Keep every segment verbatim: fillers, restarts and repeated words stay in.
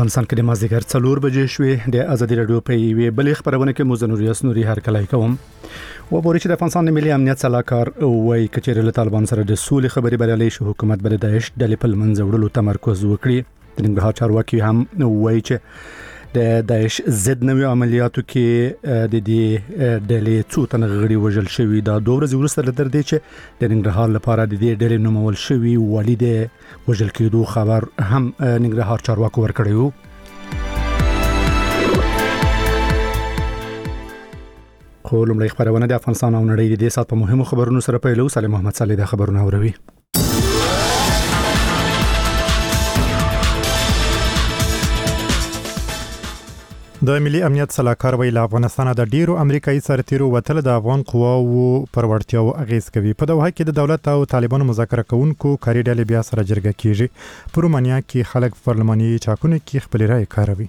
افغانستان کې د مازدیګر څلور بجې شوې د ازادي رادیو په یوې بلې خبرونه کې مزنوریاس نوري هرکلای کوم و بوري چې د افغانستان د ملي امنیت صلاحکار وایي کچېرې له طالبان سره د سولې خبرې بریالي شو حکومت بل داعش د لیپل منځوړلو تمرکز وکړي د ننګرهار چارواکي هم وایي چې د داعش ضد نوې عملیاتو کې د دې ډلې څو تن غړي وژل شوی دا دوه ورځې وروسته لدر دی چې د ننګرهار لپاره د دې ډلې نومول شوی والد وژل کېدو خبر هم ننګرهار چارواکو ورکړیو. خو لومړی خبرونه د افغانستان او نړۍ د دې سات په مهمو خبرونو سره پیلو. سلیم محمد صالح د خبرونه اوروي. د ملي امنیت صلاحکار ویل افغانستان د ډیرو امریکایي سرتیرو وتل د افغان قواو پر وړتیاو اغیز کوي. په دوحه کې د دولت او طالبانو مذاکره کوونکو کاري ډلې بیا سره جرګه کیږي. په رومانیا کې خلک پارلماني چاکونو کې خپل رائے کاروي.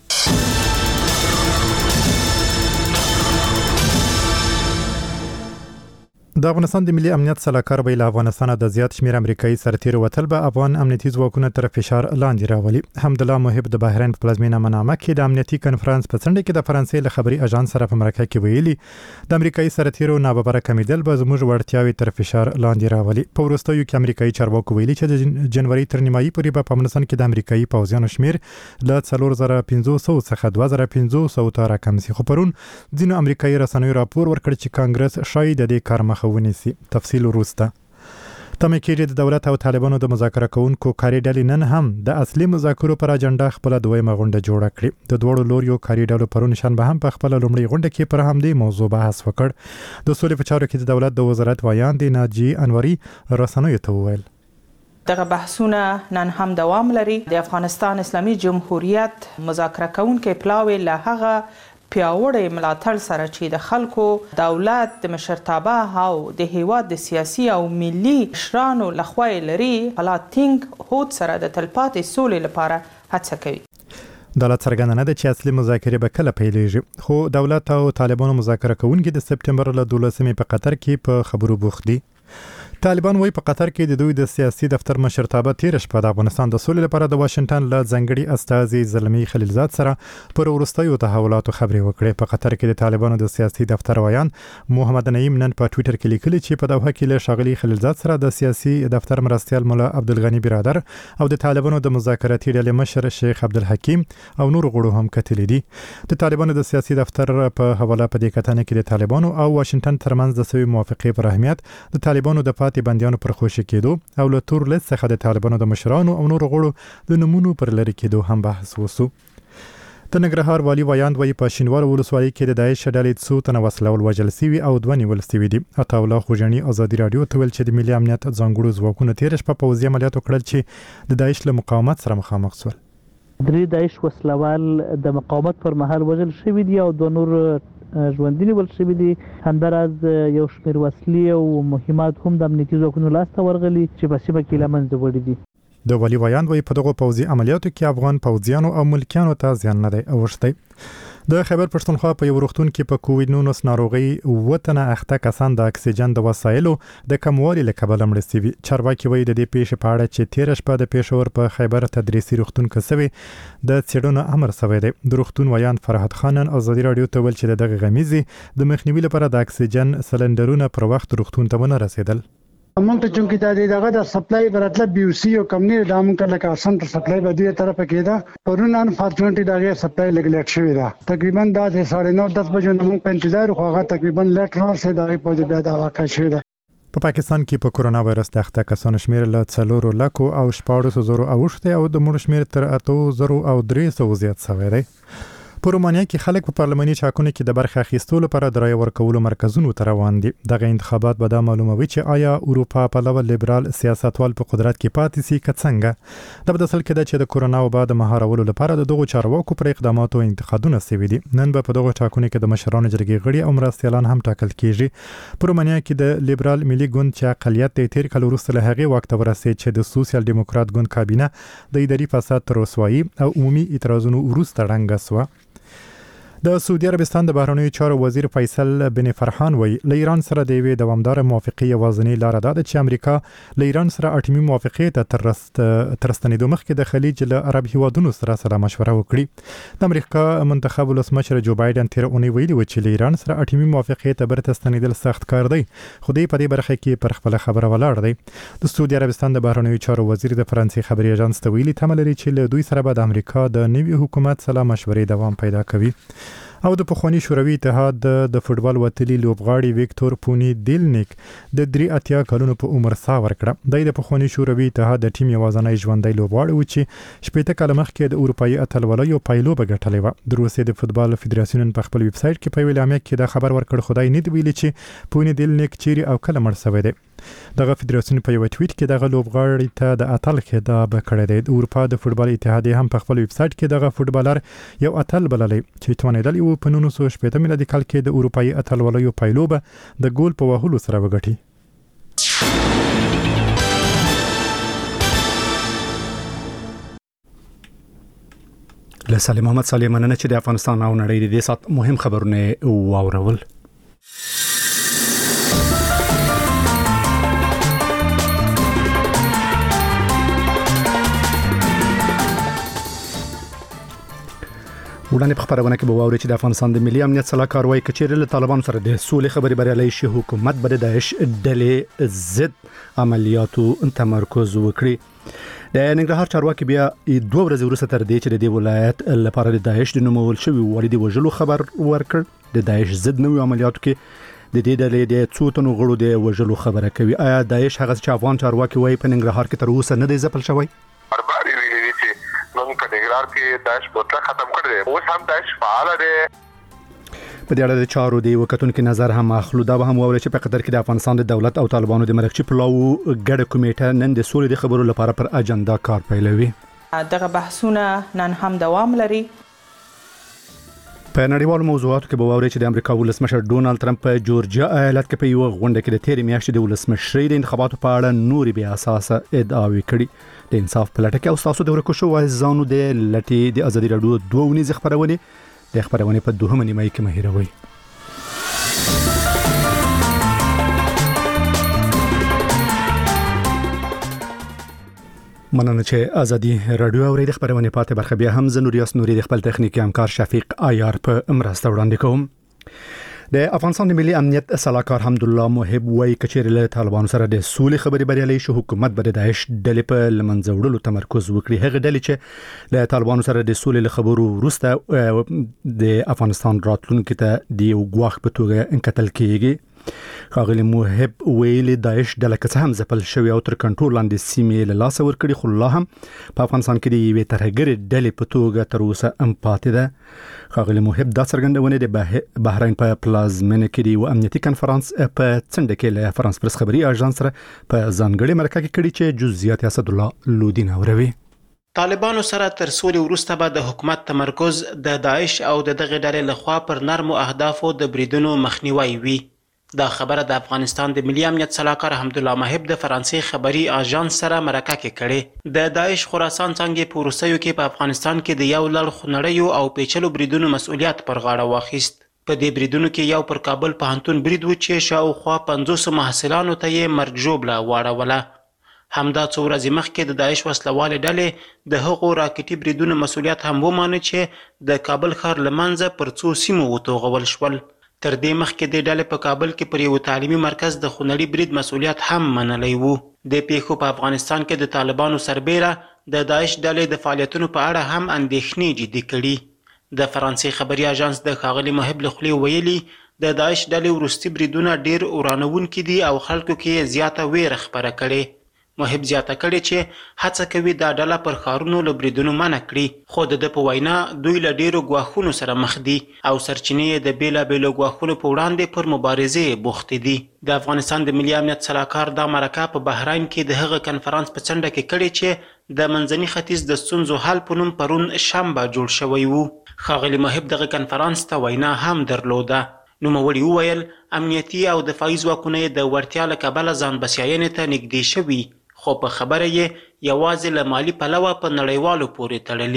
د افغانستان د ملي امنیت صلاحکار ویل افغانستان د زیات شمیر امریکایي سرتیرو وتل به افغان امنیتي ځواکونو تر فشار لاندې راولي. حمدالله محب د بحرین په پلازمینه منامه کې د امنیتي کنفرانس په څنډه کې د فرانسې له خبري اژانس سره په مرکه کې ویلي د امریکایي سرتیرو ناببره کمیدل به زموږ وړتیاوي تر فشار لاندې راولي. په وروستیو کې امریکایي چارواکو ویلي چې د جنوري تر نیمایي پورې په افغانستان کې د امریکایي پوځیانو شمیر له څلور زره پنځه سوه څخه دوه زره پنځه سوه ته راکم شي. خو پرون ځینو امریکایي رسنیو راپور ورکړ چې کانګرس شاید د دې کار مخه ونیسي. تفصیل وروسته تمه کېږي د دولت او طالبانو د مذاکره کوونکو کاري ډلې نن هم د اصلي مذاکرو پر اجنډا خپل دویمه غونډه جوړه کړې. د دوړو لوريو کاري ډلو پرون شنبه هم په خپل لومړی غونډه کې پر همدې موضوع بحث وکړ. د سولې په چارو کې د دولت د وزارت وایان دی ناجی انوري رسنیو ته وویل دغه بحثونه نن هم دوام لري. د افغانستان اسلامي جمهوریت مذاکره کوونکو پلاوی له هغه پیاوړی ملاتړ سره چې د خلکو دولت د مشرتابه او د هیواد د سیاسي او ملي مشرانو لخوا لري پلاتینګ هوت سره د تلپاتې سولې لپاره هڅه کوي. دولت څرګنده نه ده چې اصلي مذاکرې به کله پیلېږي. خو دولت او طالبانو مذاکره کوونکي د سپتمبر له دولسمې په قطر کې په خبرو بوخت دي. طالبان وایي په قطر کې د دوی د سیاسي دفتر مشرتابه تیر شپه د افغانستان د سولې لپاره د واشنگټن له ځنګړي استازي زلمي خلیلزاد سره پر ورستیو تحولاتو خبرې وکړې. په قطر کې د طالبانو د سیاسي دفتر وایان محمد نعیم نن په ټوئیټر کې لیکلي چې په دوحه کې له شاغلي خلیلزاد سره د سیاسي دفتر مرستیال مولا عبدالغنی برادر او د طالبانو د مذاکراتي ډلې مشر شیخ عبدالحکیم او نور غړو هم کتلې دي. د طالبانو د سیاسي دفتر په حواله په دې کتنه کې د طالبانو او واشنگټن ترمنځ د سوي موافقې پر اهمیت د طالبانو د پاتې بنديانو پر خوشي کېدو او له تور لیست څخه د طالبانو د مشرانو او نور غړو د نمونو پر لری کېدو هم بحث وسو. د ننګرهار والی وایاند وایي په شینوار ولسوالۍ کې د داعش ډلې څو تنه وسلول وژل سوي او دوه نیول سوي دي. عطا الله خوجاني ازادي رادیو ته ویل چې د ملي امنیت ځانګړو ځواکونو تیر شپه پوځي عملیات وکړل چې د داعش له مقاومت سره مخامخ شول. درې داعش وسلوال د مقاومت پر مهال وژل شوي دي او دوه نور ژوندي نیول شوي دي. همداراز یو شمېر وسلې او مهمات هم د امنیتي ځواکونو لاسته ورغلي چې په سیمه کې له منځه وړي دي. د ولی وایان وایي په دغو پوځي عملیاتو کې افغان پوځیانو او ملکیانو ته زیان نه دی اوښتی. د خیبر پښتونخوا په یو روغتون کې په کووډ نولس ناروغي وطنه اخته کسان د اکسیجن د وسایلو د کموالي له کبله مړ شوي. چارواکي وایي د دې پیښې په اړه چې تیر شپه د پېښور په خیبر تدریسي روغتون کې سوي د څېړنو امر شوی دی. د روغتون وایان فرحت خان ازادي رادیو ته ویل چې دغه غمیزي د مخنیوي لپاره د اکسیجن سلندرونه پر وخت روغتون ته ونه رسیدل. مونږ ته چونکی دا دی دغه د سپلای براتله بي او سي او کمنی د مونږ لکه اسن ته سپلای به دوی طرف کې دا پرون ان فارچونټي دغه سپلای لګلیټ شوی دا تقریبا دا د ساڑھے نو دس بجو نه مونږ په انتظار خو هغه تقریبا لیټ را سي دا په دې بیا دا واقع شوی دا. په پاکستان کې په کورونا وایرس د اخته کسانو شمیر له څلور لکو او شپږ زرو اوښته او د مړو شمیر تر اته زرو او درې سوه زیات شوی دی. په رومانیا کې خلک په پارلماني چاکونو کې د برخه اخیستلو لپاره د رای ورکولو مرکزونو ته روان دي. دغه انتخابات به دا معلوموي چې آیا اروپا په لور لیبرال سیاستوال په قدرت کې پاتې سي که څنګه. د بدسل کې د چې د کورونا وبا د مهارولو لپاره د دغو چارواکو پر اقداماتو انتقادونه سوي دي. نن به په دغو چاکونو کې د مشرانو جرګې غړي او مرستیالان هم ټاکل کیږي. په رومانیا کې د لیبرال ملي ګوند چې اقلیت د تیر کال وروسته له هغې وخت ورسېد چې د سوسیال دیموکرات ګوند کابینه د اداري فساد تر رسوایي او عمومي اعتراضونو وروسته ړنګه سوه. د سعودي عربستان د بهرنیو چارو وزیر فیصل بن فرحان وی له ایران سره د یوې دوامدار موافقې یوازینۍ لار ده چې امریکا له ایران سره اټومي موافقې ته ترست ترستنیدو مخکې د خلیج له عرب هیوادونو سره سلا مشوره وکړي. د امریکا منتخب ولسمشر جو بایدن تیر اونۍ ویلي و چې له ایران سره اټومي موافقې ته برته ستنیدل سخت کار دی، خو دې په دې برخه کې پر خپل خبره ولاړ دی. د سعودي عربستان د بهرنیو چارو وزیر د فرانسې خبري اژانس ته ویلي تمه لري چې له دوی سره به د امریکا د نوي حکومت سلا مشورې دوام پیدا کوي. او د پخوانی شوروي اتحاد د فوتبال وتلی لوبغاړي ویکتور پونی دیلنیک د درې اتیا کلونو په عمر سا ورکړه. د پخوانی شوروي اتحاد د ټیم یوازینی ژوندۍ لوبغاړی و چې شپږ کاله مخکې د اروپایي اتلولیو پایلوبه ګټلې و. د روسیې د فوتبال فدراسیون په خپل ویب سټ کې په ویلامه کې دا خبر ورکړ، خدای نه دی ویلي چې پونی دیلنیک چیرې او کله مړ شوی دی. دغه فدراسیون په یو ټویټ کې دغه لوبغاړي ته د اتل خطاب کړی دی. د اروپا د فوتبال اتحاد هم په خپل ویب سټ کې دغه فوتبالر یو اتل بللی چې توانیدل یو په نولس سوه شپږ میلادي کال کې د اروپایي اتلولیو پایلوبه د ګول په وهلو سره وګټي. له سالم محمد سالم مننه چې د افغانستان او نړۍ د دې سات مهم خبرونه واورول. وړاندې په خبرونه کې به واوري چې د افغانستان د ملي امنیت صلاحکار وايي کچېرې له طالبانو سره د سولې خبرې بریالي شي، حکومت به د داعش ډلې ضد عملیاتو تمرکز وکړي. د ننګرهار چارواکي بیا دوه ورځې وروسته تر دې چې د دې ولایت لپاره د داعش د نومول شوی وړي د وژلو خبر ورکړ. د داعش ضد نوي عملیاتو کې د دې ډلې د څو تنو غړو د وژلو خبره کوي. آیا داعش هغه چې افغان چارواکي وايي په ننګرهار کې تر اوسه نه دی ځپل شوی؟ نن په ننګرهار کې داعش مطلق ختم کړی دی، اوس هم داعش فعال دی. په دې اړه د چارو دی وکتونکو نظر هم اخلو. دا به هم وویل چې په قطر کې د افغانستان د دولت او طالبانو د مرکزي پلاو ګډه کمیټه نن د سولې د خبرو لپاره پر اجنډا کار پیلوي. دغه بحثونه نن هم دوام لري. په نړیوالو موضوعاتو کې به واوري چې د امریکا ولسمشر ډونالد ترامپ په جورجیا ایالت کې په یو غونډه کې د تیرې میاشتې د ولسمشرۍ د انتخاباتو په اړه نورې بې اساسه ادعاوې کړي. د انصاف په لټه کې او تاسو د ورکو شو وایزانو د لټي د ازادي رادیو دوه ونیز خبرونه د خبرونه په دوهمه نیمه کې مهیروي. مننه چې ازادي رادیو اوري د خبرونه پاتې برخه بیا هم زنوریاس نوري د خپل تخنیکی همکار شفیق عیار په مرسته وړاندې کوم. د افغانستان د ملي امنیت صلاحکار حمدالله محب وايي کچېرې له طالبانو سره د سولې خبرې بریالي شي، حکومت به د داعش ډلې په لمنځه وړلو تمرکز وکړي. هغه ډلې چې له طالبانو سره د سولې له خبرو وروسته د افغانستان راتلونکي ته د یو ګواښ په توګه انکتل کیږي. ښاغلي محب ویلي داعش ډله که څه هم ځپل شوې او تر کنټرول لاندې سیمې له لاسه ورکړي، خو لا هم په افغانستان کې د یوې ترهګرې ډلې په توګه تر اوسه هم پاتې ده. ښاغلي محب دا څرګندونه د بحرین په پلازمینه کې د یو امنیتي کنفرانس په څنډه کې له فرانس پرس خبري اژانس سره په ځانګړي مرکه کې کړي چې جزئیات اسد الله لودین اوروي. طالبانو سره تر سولې وروسته به د حکومت تمرکز د داعش او د دغه ډلې لخوا پر نرمو اهدافو د بریدونو مخنیوي وي. دا خبره د افغانستان د ملي امنیت صلاحکار حمدالله محب د فرانسې خبري اژانس سره مرکه کې کړي. د داعش خراسان څنګه په روسیو کې په افغانستان کې د یو لړ خنړیو او پیچلو بریدونو مسؤلیت پر غاړه واخیست. په دې بریدونو کې یو پر کابل پوهنتون برید و چې شاوخوا پنځوس محصلانو ته یې مرګ ژوبله واړوله. همدا څو ورځې مخکې د داعش وسلوالې ډلې د هغو راکټي بریدونو مسؤلیت هم ومانه چې د کابل ښار له منځه پر څو سیمو وتوغول شول. تر دې مخکې د ډلې په کابل کې پر یو تعلیمي مرکز د خونړي برید مسؤلیت هم منلی وو. د پیښو په افغانستان کې د طالبانو سربیره د داعش ډلې د فعالیتونو په اړه هم اندېښنې جدي کړي. د فرانسې خبري اژانس د ښاغلي محب له خولې ویلي د داعش ډلې وروستي بریدونه ډیر ورانوونکي دي او خلکو کې زیاته ویره خپره کړي. محب زیاته کړي چې هڅه کوي دا ډله پر ښارونو له بریدونو منع کړي، خو د ده په وینا دوی له ډیرو ګواښونو سره مخ دي او سرچینې یې د بېلابېلو ګواښونو په وړاندې پر مبارزې بوختې دي. د افغانستان د ملي امنیت صلاحکار دا مرکه په بحرین کې د هغه کنفرانس په څنډه کې کړې چې د منځني ختیځ د ستونزو حل په نوم پرون شنبه جوړ شوی وو. ښاغلي محب دغه کنفرانس ته وینا هم درلوده. نوموړي وویل امنیتي او دفاعي ځواکونه یې د وړتیا له کبله ځان بسیاینې ته نږدې شوي، خو په خبره یې یوازې له مالي پلوه په نړیوالو پورې تړلي.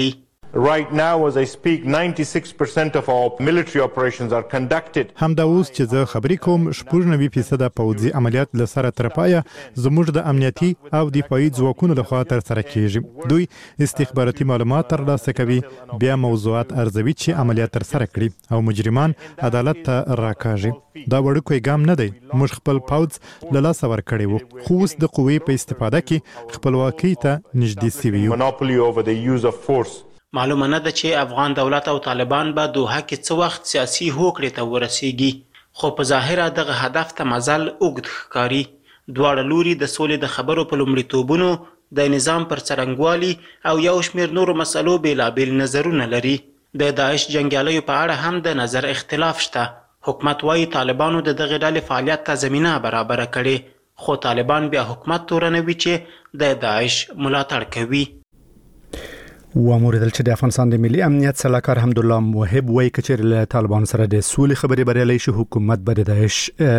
Right now, as I speak, ninety-six percent of our military operations are conducted. همدا اوس چې زه خبرې کوم شپږ نوي فیصد پوځي عملیات له سره تر پایه زموږ د امنیتي او دفاعي ځواکونو لخوا تر سره کیږي. دوی استخباراتي معلومات ترلاسه کوي، بیا موضوعات ارزوي چې عملیات تر سره کړي او مجرمان عدالت ته راکاږي. دا وړوکی ګام نه دی. موږ خپل پوځ له لاسه ورکړی وو، خو اوس د قوې په استفاده کې خپلواکۍ ته نږدې سوي یو. Monopoly over the use of force. معلومه نه ده چې افغان دولت او طالبان به دوحه کې څه وخت سیاسي هوکړې ته ورسیږي، خو په ظاهره دغه هدف ته مزل اوږد ښکاري. دواړه لوري د سولې د خبرو په لومړیتوبونو، د نظام پر څرنګوالي او یو شمېر نورو مسلو بېلابېل نظرونه لري. د داعش جنګیالیو په اړه هم د نظر اختلاف شته. حکومت وایي طالبانو د دغې ډلې فعالیت ته زمینه برابره کړې، خو طالبان بیا حکومت تورنوي چې د داعش ملاتړ کوي. واموریدل چې د افغانستان د ملي امنیت سلاکار حمدالله موحب وایي که چېرې له طالبانو سره د سولې خبرې بریالۍ شي، حکومت به د داعش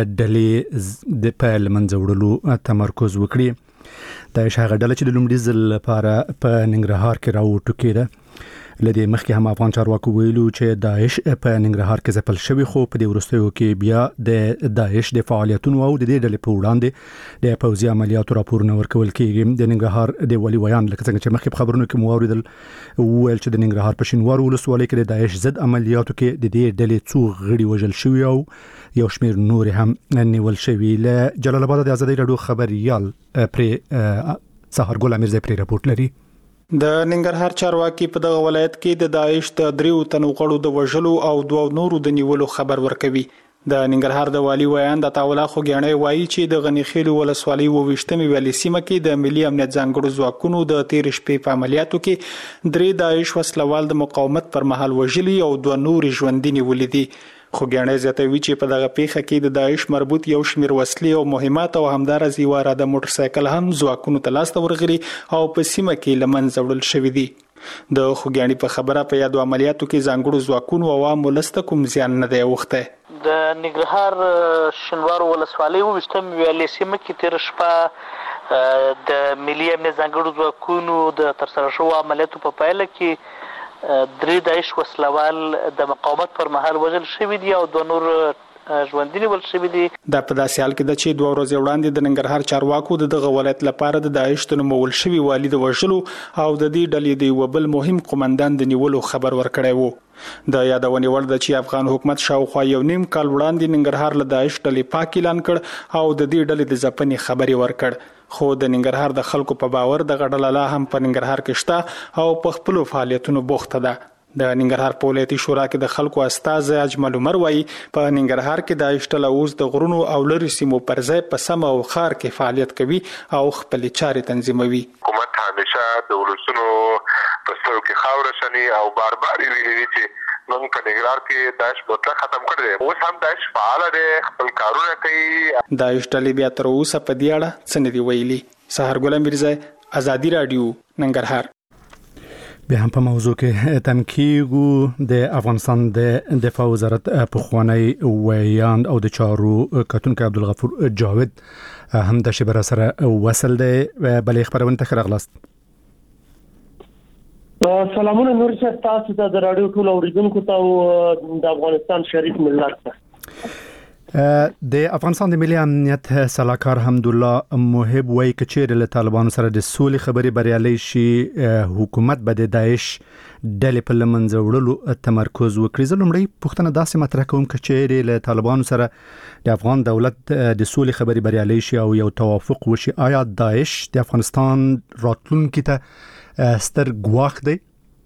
ډلې د په له منځه وړلو تمرکز وکړي. داعش هغه ډله چې د لومړي ځل لپاره په ننګرهار کې راوټوکېده. له دې مخکې هم افغان چارواکو ویلو چې داعش په ننګرهار کې ځپل شوی، خو په دې وروستیو کې بیا د داعش د فعالیتونو او د دې ډلې په وړاندې د پوځي عملیاتو راپورونه ورکول کېږي. د ننګرهار د والي ویان لکه څنګه چې مخکې په خبرونو کې مو واورېدل وویل چې د ننګرهار په شینوارو ولسوالۍ کې د داعش ضد عملیاتو کې د دې ډلې څو غړي وژل شوي او یو شمېر نور هم نیول شوي. له جلال آباد د ازادۍ راډیو خبریال پرې سهارګل امیرزی پرې راپورټ لري. د ننګرهار چارواکي په دغه ولایت کې د داعش د دریو تنو غړو د وژلو او دوه نورو د نیولو خبر ورکوي. د ننګرهار د والي ویان د تاولا خوګیاڼي وایي چې د غنیخیل ولسوالۍ وویشتمې ویلې سیمه کې د ملي امنیت ځانګړو ځواکونو د تیر شپې په عملیاتو کې درې داعش وسلوال د مقاومت پر مهال وژلي او دوه نور ژوندۍ نیولې دي. خوګیاڼي زیاتوي چې په دغه پیښه کې د داعش مربوط یو شمېر وسلې او مهمات او همدارس یو اراده موټر سایکل هم ځواکونو ته لاسته ورغلي او په سیمه کې له منځه وړل شوي دي. د خوګیاڼي په خبره په یادو عملیاتو کې ځانګړو ځواکونو او عوامو لسته کوم زیان نه دی اوښتی. د ننګرهار شینوارو ولسوالۍ وویشتمې ویلې سیمه کې تېره شپه د ملي امنیت ځانګړو ځواکونو د ترسره شوو عملیاتو په پایله کې درې داعش وسلوال د مقاومت پر مهال وژل شوي دي او دوه نور ژوندۍ نیول شوي دي. دا په داسې حال کې ده چې دوه ورځې وړاندې د ننګرهار چارواکو د دغه ولایت لپاره د داعش د نومول شوي والي د وژلو او د دې ډلې د یوه بل مهم قومندان د نیولو خبر ورکړی وو. د یادونې وړ ده چې افغان حکومت شاوخوا یو نیم کال وړاندې ننګرهار له داعش ډلې پاک اعلان کړ او د دې ډلې د ځپنې خبرې ورکړ. خو د ننګرهار د خلکو په باور دغه ډله لا هم په ننګرهار کې شته او په خپلو فعالیتونو بوخته ده. د ننګرهار په ولایتي شورا کې د خلکو استازی اجمل عمر وایي په ننګرهار کې داعش ډله اوس د غرونو او لرې سیمو پر ځای په سمه او ښار کې فعالیت کوي او خپلې چارې تنظیموي. حکومت همیشه د ولسونو په سترګو کې خاوره شني او بار بار ویلي دي چې موږ په ننګرهار کې داعش مطلق ختم کړی دی. اوس هم داعش فعال دی، خپل کارونه کوي. داعش ډلې بیا تر اوسه په دې اړه څه نه دي ویلي. سهارګل امیرزی، ازادي راډیو، ننګرهار. بیا هم په موضوع کې تم کېږو. د افغانستان د دفاع وزارت پخوانی ویاند او د چارو کتونکی عبدالغفور جاوید هم د شبره سره وصل دی. بلې خبرونه ته ښه راغلاست. سلامونه نور صاحب، تاسو ته د راډیو ټول اوریدونکو ته او د افغانستان شریف ملت ته. د افغانستان د ملي امنیت سلاکار حمدالله موحب وایي که چېرې له طالبانو سره د سولې خبرې بریالۍ شي، حکومت به د داعش ډلې په له منځه وړلو تمرکز وکړي. زه لومړی پوښتنه داسې مطرح کوم که چېرې له طالبانو سره د افغان دولت د سولې خبرې بریالۍ شي او یو توافق وشي، آیا داعش د افغانستان راتلونکي ته ستر ګواښ دی؟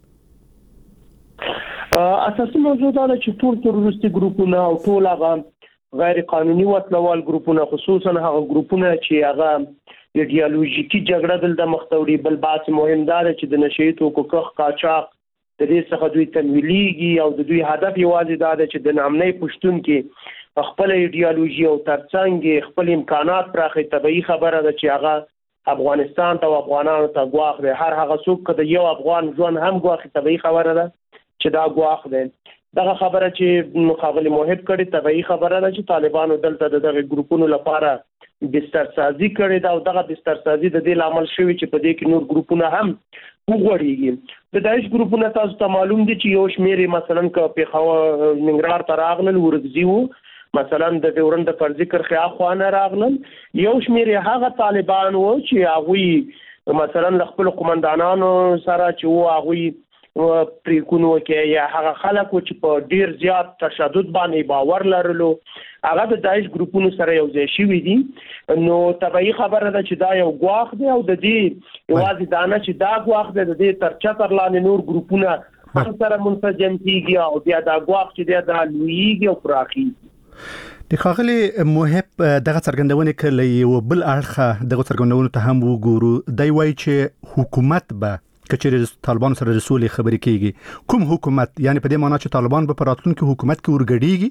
اساسي موضوع دا ده چې ټول تروریستي ګروپونه او ټول هغه غیر قانوني وسلوال ګروپونه، خصوصا هغه ګروپونه چې هغه ایډیالوژیکي جګړه دلته مختوري، بل بحث مهم دا ده چې د نشئی توکو کښ قاچاق د دې څخه دوی تمویلېږي او د دوی هدف یوازې دا ده چې د نامنۍ پښتون کې خپل ایډیالوژي او ترڅنګ خپل امکانات پراخه. طبيعي خبره ده چې هغه افغانستان ته او افغانانو ته ګواښ دی. هر هغه څوک که د یو افغان ژوند هم ګواښي، طبيعي خبره ده چې دا ګواښ دی. دغه خبره چې مخاغلی موحب کړي، طبيعي خبره ده چې طالبانو دلته دغه ګروپونو لپاره بسترسازي کړې ده او دغه بسترسازي د دې لامل شوی چې په دې کې نور ګروپونه هم وغوړېږي. د داعش ګروپونه تاسو ته معلوم دي چې یو شمېر مثلا که پیښور ننګرهار ته راغلل ورغزي وو، مثلا د ډیورند د فرضي کرښې اخوانه راغلل، یو شمېر هغه طالبان وو چې هغوی مثلا له خپلو قمندانانو سره چې وو هغوی پریکونو کې یا هغه خلک چې په ډیر زیات تشدد باندې باور لرلو هغه د داعش ګروپونو سره یو ځای شوي دي. نو طبيعي خبره ده چې دا یو ګواښ دی او د دې یوازې دا نه چې دا ګواښ دی، د دې تر چتر لاندې نور ګروپونه هم سره منسجم کیږي او بیا دا ګواښ چې دی دا لویږي او پراخیږي. د خاغلی محب دغه څرګندونه کله یو بل اړخه دغه څرګندونه ته هم وګورو، دی وایي چې حکومت به کچېر طالبان سره رسولي خبرې کیږي. کوم حکومت؟ یعنی په دې معنی چې طالبان به پراتلونکو حکومت کې ورګډيږي؟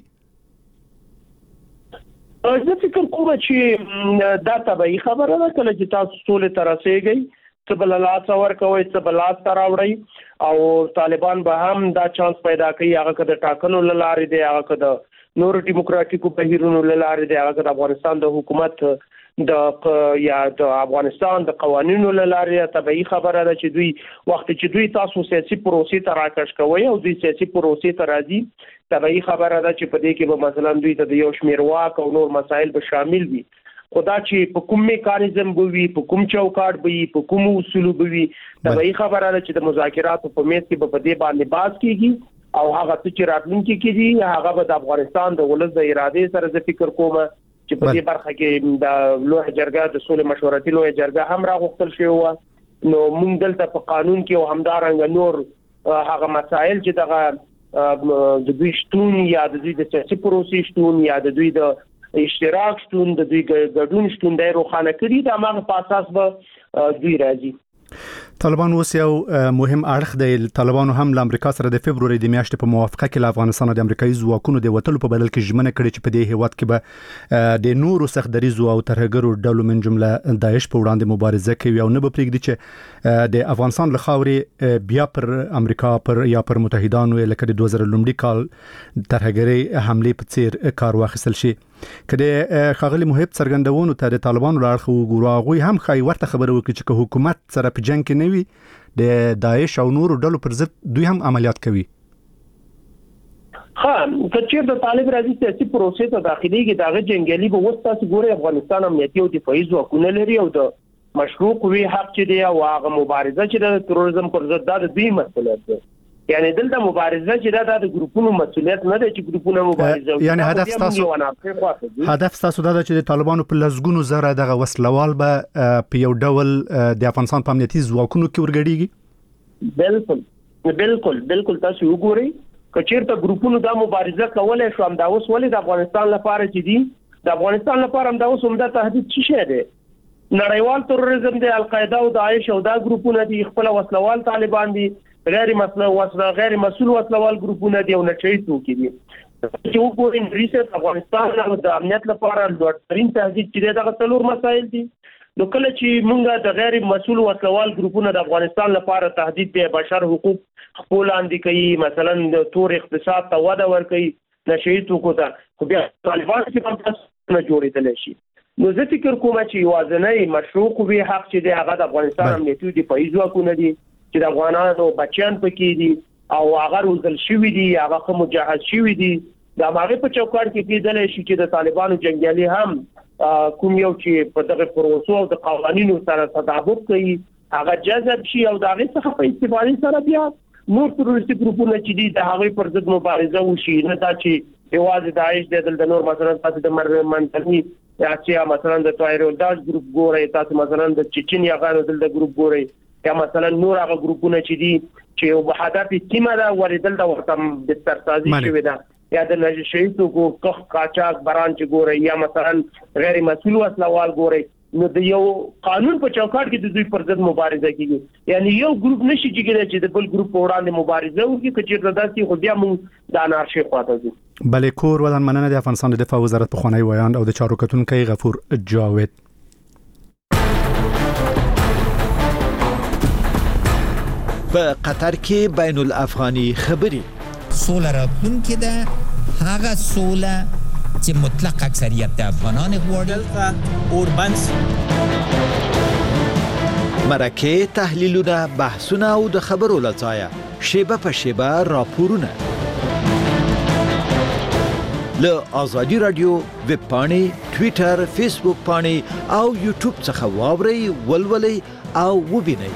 زه فکر کوم چې دا طبيعي خبره ده، کله چې تاسو سولې ته رسیږئ څه بل لاس ورکوي څه بل لاس راوړي او طالبان به هم دا چانس پیدا کوي، هغه که د ټاکنو لارې دی، هغه که د نور ډیموکراتیکو بهیرونو لارې دی، هغه که د افغانستان د حکومت د یا د افغانستان د قوانینو لارې. طبيعي خبره ده چې دوی وخت چې دوی تاسو سیاسي پروسې ته راکش کوي او دوی سیاسي پروسې ته راځي، طبيعي خبره ده چې په دې کې به مثلا دوی ته د یو شمېر واک او نور مسایل به شامل وي. خدا چې په کوم میکانیزم به وي، په کوم چوکاټ به وي، په کوم اصول به وي، طبيعي خبره ده چې د مذاکراتو په میز کې به په دې باندې باز کیږي او هغه چې راتلونکي کې دي هغه به د افغانستان د ولس د ارادې سره زه فکر کوم چې په دې برخه کې د لوی جرګه د سولې مشورتي لوی جرګه هم راغوښتل شوی و. نو موږ دلته په قانون کې او همدارنګه نور هغه مسایل چې دغه د دوی شتون یا د دوی د سیاسي پروسې شتون یا د دوی د اشتراک شتون د دوی ګډون شتون د روښانه کړي د هغه په اساس به دوی راځي. طالبان اوس یو مهم اړخ دی. طالبانو هم له امریکا سره د فبروري د میاشتې په موافقه کې له افغانستان او د امریکایي ځواکونو د وټلو په بدل کې ژمنه کړې چې په دې هیواد کې به د نورو سختدریزو او ترهګرو ډلو من جمله داعش په وړاندې مبارزه کوي او نه به پرېږدي چې د افغانستان له خاورې بیا پر امریکا پر یا پر متحدانو لکه د دوه زره لومړي کال ترهګري حمله په څیر کار واخیستل شي. کله خاغلی محب څرګندونو ته د طالبانو لارخ وګورو، هغه هم خای ورته خبره وکړي چې حکومت سره په جنگ کې نه وي د داعش او نورو ډلو پر ضد دوی هم عملیات کوي. ها کچیر د طالب راځي سیاسي پروسې ته داخليږي دغه جنگالي به وستاسو ګوري افغانستان امنیتي او دفاعي ځواکونه لري او د مشروع قوی حق چې دی او هغه مبارزه چې د تروریزم پر ضد د دوی مسؤلیت دی. یعنی دلته مبارزه چې دا د ګروپونو مسؤلیت نه دی چې ګروپونه مبارزه یعنی هدف تاسو هدف تاسو دا چې د طالبانو په لزګونو زره دغه وسلوال به په یو ډول د افغانستان په امنیتي ځواکونو کې ورګډيږي. بالکل بالکل بالکل تاسو وګورئ کچیرته ګروپونو دا مبارزه کولای شو هم دا اوس ولې د افغانستان لپاره چې دي د افغانستان لپاره هم دا اوس هم د تهدید څه شي دی. نړیوال تروریزم دی، القاعده او داعش او دا ګروپونه دي، خپل وسلوال طالبان دي، غیر مسله وسله غیر مسؤل وسلوال ګروپونه دي او نشي توکي دي. چې وګورئ ریسرچ افغانستان د امنیت لپاره لوړترین تهدید چې دغه څلور مسایل دي. نو کله چې موږ د غیر مسؤل وسلوال ګروپونه د افغانستان لپاره تهدید به بشر حقوق خپل اندې کوي، مثلا د تور اقتصاد ته وده ورکوي، نشي توکو ته خو بیا طالبان چې هم تاسو نه جوړېدل شي. نو زه فکر کوم چې وازنۍ مشروع قوی حق چې دی هغه د افغانستان امنیتي دفاعي ځواکونه دي چې د افغانانو بچیان پکې دي او هغه روزل شوي دي، هغه مجهز شوي دي. د هغه په چوکاټ کې کېدلی شي چې د طالبانو جنګیالي هم کوم یو چې په دغه پروسو او د قوانینو سره تطابق کوي هغه جذب شي او د هغه څخه په استفاده سره بیا نور تروریستي ګروپونه چې دي د هغه پر ضد مبارزه وشي. نه دا چې یوازې داعش د د نور مثلا تاسو د منځني یا مثلا د تایرولداش ګروپ ګورئ، تاسو مثلا د چچن یا غانو د ګروپ ګورئ، یا مثلا نور هغه ګروپونه چې دي چې په هدف سیمه دا ورېدل د ورته د ترسازي شوی دا یا د نشي توکو کخ قاچاق بران چې ګورئ یا مثلا غیر مسؤل وسلوال ګورئ. نو د یو قانون په چوکاټ کې د دوی پر ضد مبارزه کیږي. یعنی یو ګروپ نشي چې چې د بل ګروپ په وړاندې مبارزه وکړي چې چې داسې خو بیا موږ د انارشي خواته ځو. بلې کور ودان مننه د افغانستان د دفاع وزارت په خوانی ویاند او د چارو کتونکي غفور جاوید. په قطر کې بین الافغاني خبري سوله راتلونکې ده، هغه سوله چې مطلق اکثریت د افغانان غواړي. اوربنس مرکه، تحلیلونه، بحثونه او د خبرو لڅایه شیبه په شیبه راپورونه له آزادی رادیو ویب پاڼې، ټویټر، فیسبوک پاڼې او یوټیوب څخه واورئ، ولولئ او وبینئ.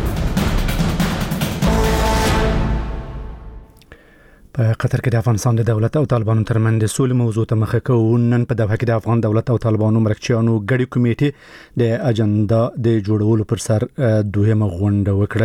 په قطر کې د افغانستان د دولت او طالبانو ترمنځ د سولې موضوع ته مخه کوو. نن په دوحه کې د افغان دولت او طالبانو مرکچیانو ګډي کمیټې د اجنډا د جوړولو پر سر دویمه غونډه وکړه.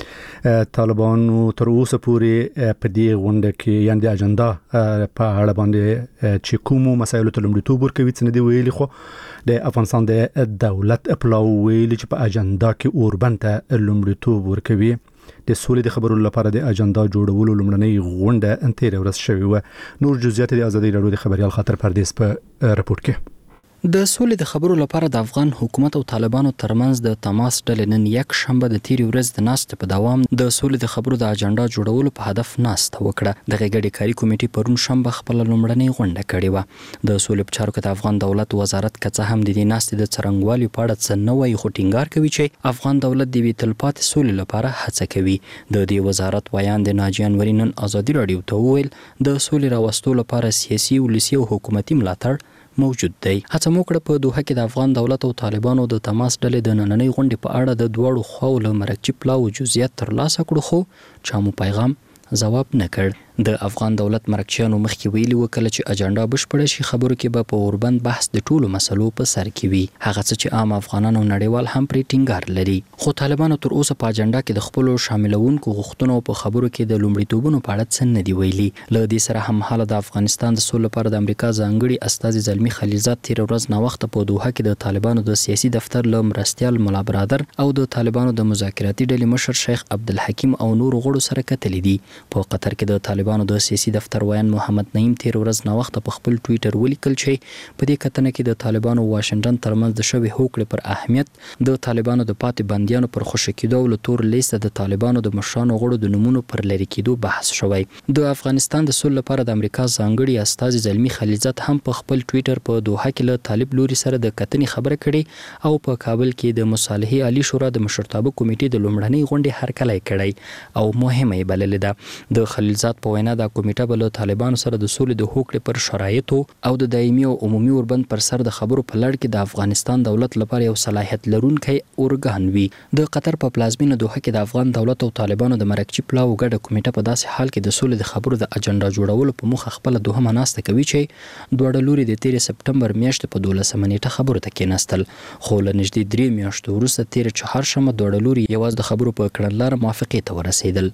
طالبانو تر اوسه پورې په دې غونډه کې یعنی د اجنډا په اړه باندې چې کومو مسایلو ته لومړیتوب ورکوي څه نه دی ویلي، خو د افغانستان د دولت پلاو ویلي چې په اجنډا کې اوربند ته لومړیتوب ورکوي. د سولې د خبرو لپاره د اجنډا جوړولو لومړنۍ غونډه تیر ورځ شوې و. نور جزئیات د آزادۍ راډیو د خبريال خاطر پردیس په رپورت کې. د سولې د خبرو لپاره د افغان حکومت او طالبانو ترمنځ د تماس ډلې نن یک شنبه د تیر ورځ د ناست په دوام د سولې د خبرو د اجنډا جوړولو په هدف ناست وکړه. د غړي کاری کمیټې پرون شنبه خپل لومړنۍ غونډه کړې و. د سولې په چارو کې د افغان دولت وزارت کڅه هم د دې ناست د څرنګوالي په اړه څه نه وایي، خو ټینګار کوي چې افغان دولت د وی تلپاتې سولې لپاره هڅه کوي. د دې وزارت ویان د ناجیان ورینن آزادی رادیو ته وویل د سولې راوستلو لپاره سیاسي، ولسي او حکومتي ملاتړ موجود دی. هڅه موکړه په دوحه کې د افغان دولت او طالبانو د تماس ډلې د نننۍ غونډې په اړه د دوړو خواو له مرکچی پلاو جزئیات ترلاسه کړو، خو چا مو پیغام جواب نه کړ. د افغان دولت مرکچیانو مخکې ویلي وکړه چې اجنډا بشپړه شي خبرو کې به په اوربند بحث د ټولو مسلو په سر کې وي، هغه څه چې عام افغانانو نړیوال هم پرې ټینګار لري. خو طالبانو تر اوسه په اجنډا کې د خپل شاملونکو غوښتنو په خبرو کې د لومړیتوبونو په اړه څه نه دی ویلي. له دې سره هم حاله د افغانستان د سولې لپاره د امریکا ځانګړي استازي زلمی خلیلزاد تیر ورځ نه وخت په دوحه کې د طالبانو د سیاسي دفتر له مرستيال ملا برادر او د طالبانو د مذاکراتي ډلې مشر شیخ عبدالحکیم او نور غړو سره کتلې دي. په قطر کې د طالبانو د سیاسي دفتر ویان محمد نعیم تیر ورځ نه وخت په خپل ټویټر ولیکل چې په دې کتنه کې د طالبانو واشنگټن ترمنځ د شوی هوکړې پر اهمیت، د طالبانو د پاتې بنديانو پر خوشی کېدو او تور لیست د طالبانو د مشرانو غړو د نمونه پر لری کېدو بحث شوی. د افغانستان د سولې لپاره د امریکا ځانګړي استازي زلمی خلیلزاد هم په خپل ټویټر په دوحه کې له طالب لوري سره د کتنې خبره کړې او په کابل کې د مصالحې عالی شورا د مشرتابه کمیټې د لومړنۍ غونډې هرکلی کړی او مهمه بللې ده. د خلیلزاد په وینا د کمیټه بل طالبانو سره د سولې د هوکړې پر شرایطو او د دایمي او عمومي اوربند پر سر د خبرو په لړ کې د افغانستان دولت لپاره یو صلاحیت لرونکی اورګان وي. د قطر په پلازمینه دوحه کې د افغان دولت او طالبانو د مرکچی پلاو ګډه کمیټه په داسې حال کې د سولې د خبرو د اجنډا جوړولو په مخه خپل دوهمه ناسته کوي چې دواړه لوري د تیر سپټمبر میاشتې په دولسمه نیټه خبرو ته کېناستل، خو له نږدې درې میاشتو وروسته تیر چهارشنبه دواړه لوري یوازې د خبرو په کړنلاره موافقې ته ورسېدل.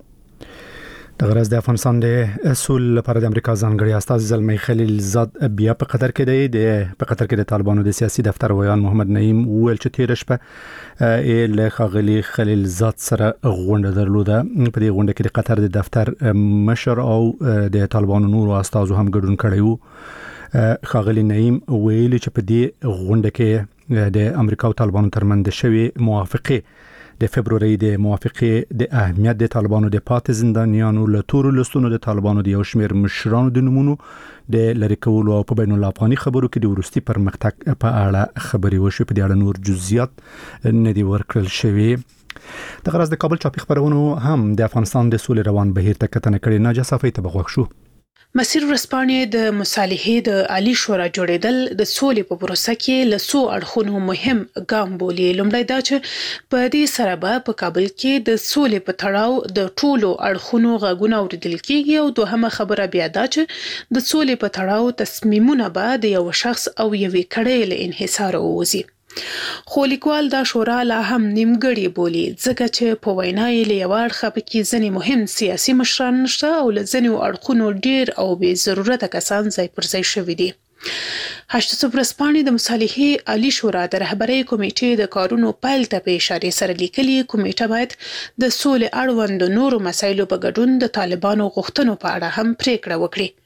د غرض د افغانستان د اصول لپاره د امریکا ځانګړي استازي زلمی خلیلزاد بیا په قطر کې دی. د په قطر کې د طالبانو د سیاسي دفتر ویان محمد نعیم ویل چې تیر شپه له خاغلی خلیلزاد سره غونډه درلوده. په دې غونډه کې د قطر د دفتر مشر او د طالبانو نورو استازو هم ګډون کړی وو. خاغلی نعیم ویل چې په دې غونډه کې د امریکا او طالبانو ترمنځ شوی موافقه د فبرवरी د موافقه د اهمیت د طالبانو د پات زندانیانو له تورو لستونو د طالبانو د یو شمیر مشرانو د نمونو د لری کولو او په بین الافغاني خبرو کې د ورستي پرمختګ په اړه خبري وشو. په دې اړه نور جزئیات نه دی ورکړل شوی. د غرض د کابل چاپی خبرونو هم د افغانستان د سولې روان بهیر ته کتنه کړې. ناجا صفای ته بغوښ شو. مسیر ورسپانې د مصالحې د عالی شورا جوړېدل د سولې په پروسه کې له څو اړخونو مهم ګام بولي. لومړی دا چې په دې سره به په کابل کې د سولې په تړاو د ټولو اړخونو غږونه اوریدل کېږي او دوهمه خبره بیا دا چې د سولې په تړاو تصمیمونه به د یو شخص او یوې کړۍ له انحصار ووځي. خو لیکوال دا شورا لا هم نیمګړې بولي ځکه چې په وینا یې له یو اړخه پکې ځینې مهم سیاسي مشران نشته او له ځینې اړخونو ډیر او بې ضرورته کسان ځای پر ځای شوي دي. هشت صفر ورځپاڼې د مصالحې عالی شورا د رهبرۍ کمیټې د کارونو پیل ته په اشاره سره لیکلي کمیټه باید د سولې اړوند نورو مسایلو په ګډون د طالبانو غوښتنو په اړه هم پریکړه وکړي.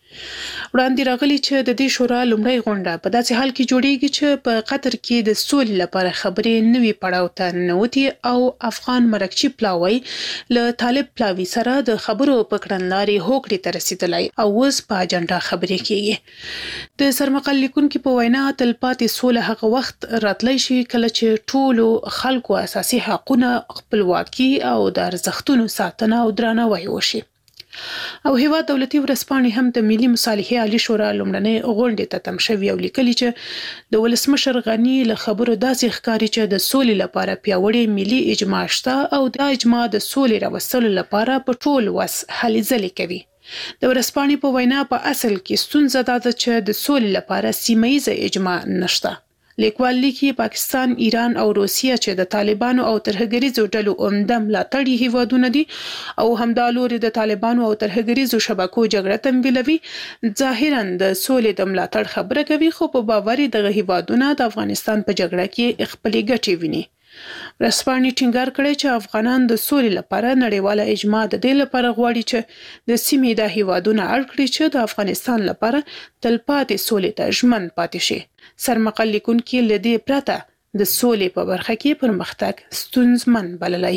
وړاندې راغلي چې د دې شورا لومړی غونډه په داسې حال کې جوړیږي چې په قطر کې د سولې لپاره خبرې نوي پړاو ته ننوتي او افغان مرکچی پلاوی له طالب پلاوی سره د خبرو په کړنلارې هوکړې ته رسیدلی او اوس په اجنډا خبرې کیږي. د سرمقال لیکونکو په وینا تلپاتې سوله هغه وخت راتلی شي کله چې ټولو خلکو اساسي حقوقونه، خپلواکي او د ارزښتونو ساتنه او درناوی وشي. او هیواد دولتي ورځپاڼې هم د ملي مصالحې عالی شورا لومړنۍ غونډې ته تم شوي او لیکلي چې د ولسمشر غني له خبرو داسې ښکاري چې د سولې لپاره پیاوړې ملي اجماع شته او دا اجماع د سولې راوستلو لپاره په ټول وس هلې ځلې کوي. د ورځپاڼې په وینا په اصل کې ستونزه دا ده چې د سولې لپاره سیمه ییزه اجماع نشته. لیکوال لیکي پاکستان، ایران او روسیه چې د طالبانو او ترهګریزو ډلو عمده ملاتړي هیوادونه دي او همدا لوري د طالبانو او ترهګریزو شبکو جګړه تمویلوي، ظاهرا د سولې د ملاتړ خبره کوي، خو په باور دغه هیوادونه د افغانستان په جګړه کې خپلې ګټې ویني. ورځپاڼې ټینګار کړی چې افغانان د سولې لپاره نړیواله اجماع د دې لپاره غواړي چې د سیمې د هیوادونو اړ کړي چې د افغانستان لپاره تلپاتې سولې ته ژمن پاتې شي. سرمقال لیکونکي له دې پرته د سولې په برخه کې پرمختګ ستونزمن بللی.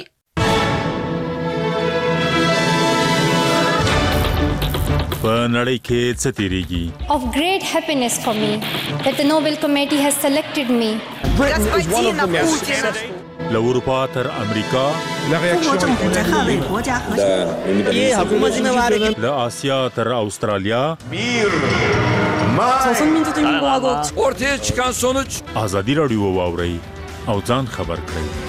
په نړۍ کې څه تیریږي؟ Of great happiness for me that the Nobel Committee has selected me. Britain is one of the most successful. له اروپا تر امریکا، له آسیا تر استرالیا، ortaya çıkan sonuç ازادي رادیو واوري او ځان خبر کړئ.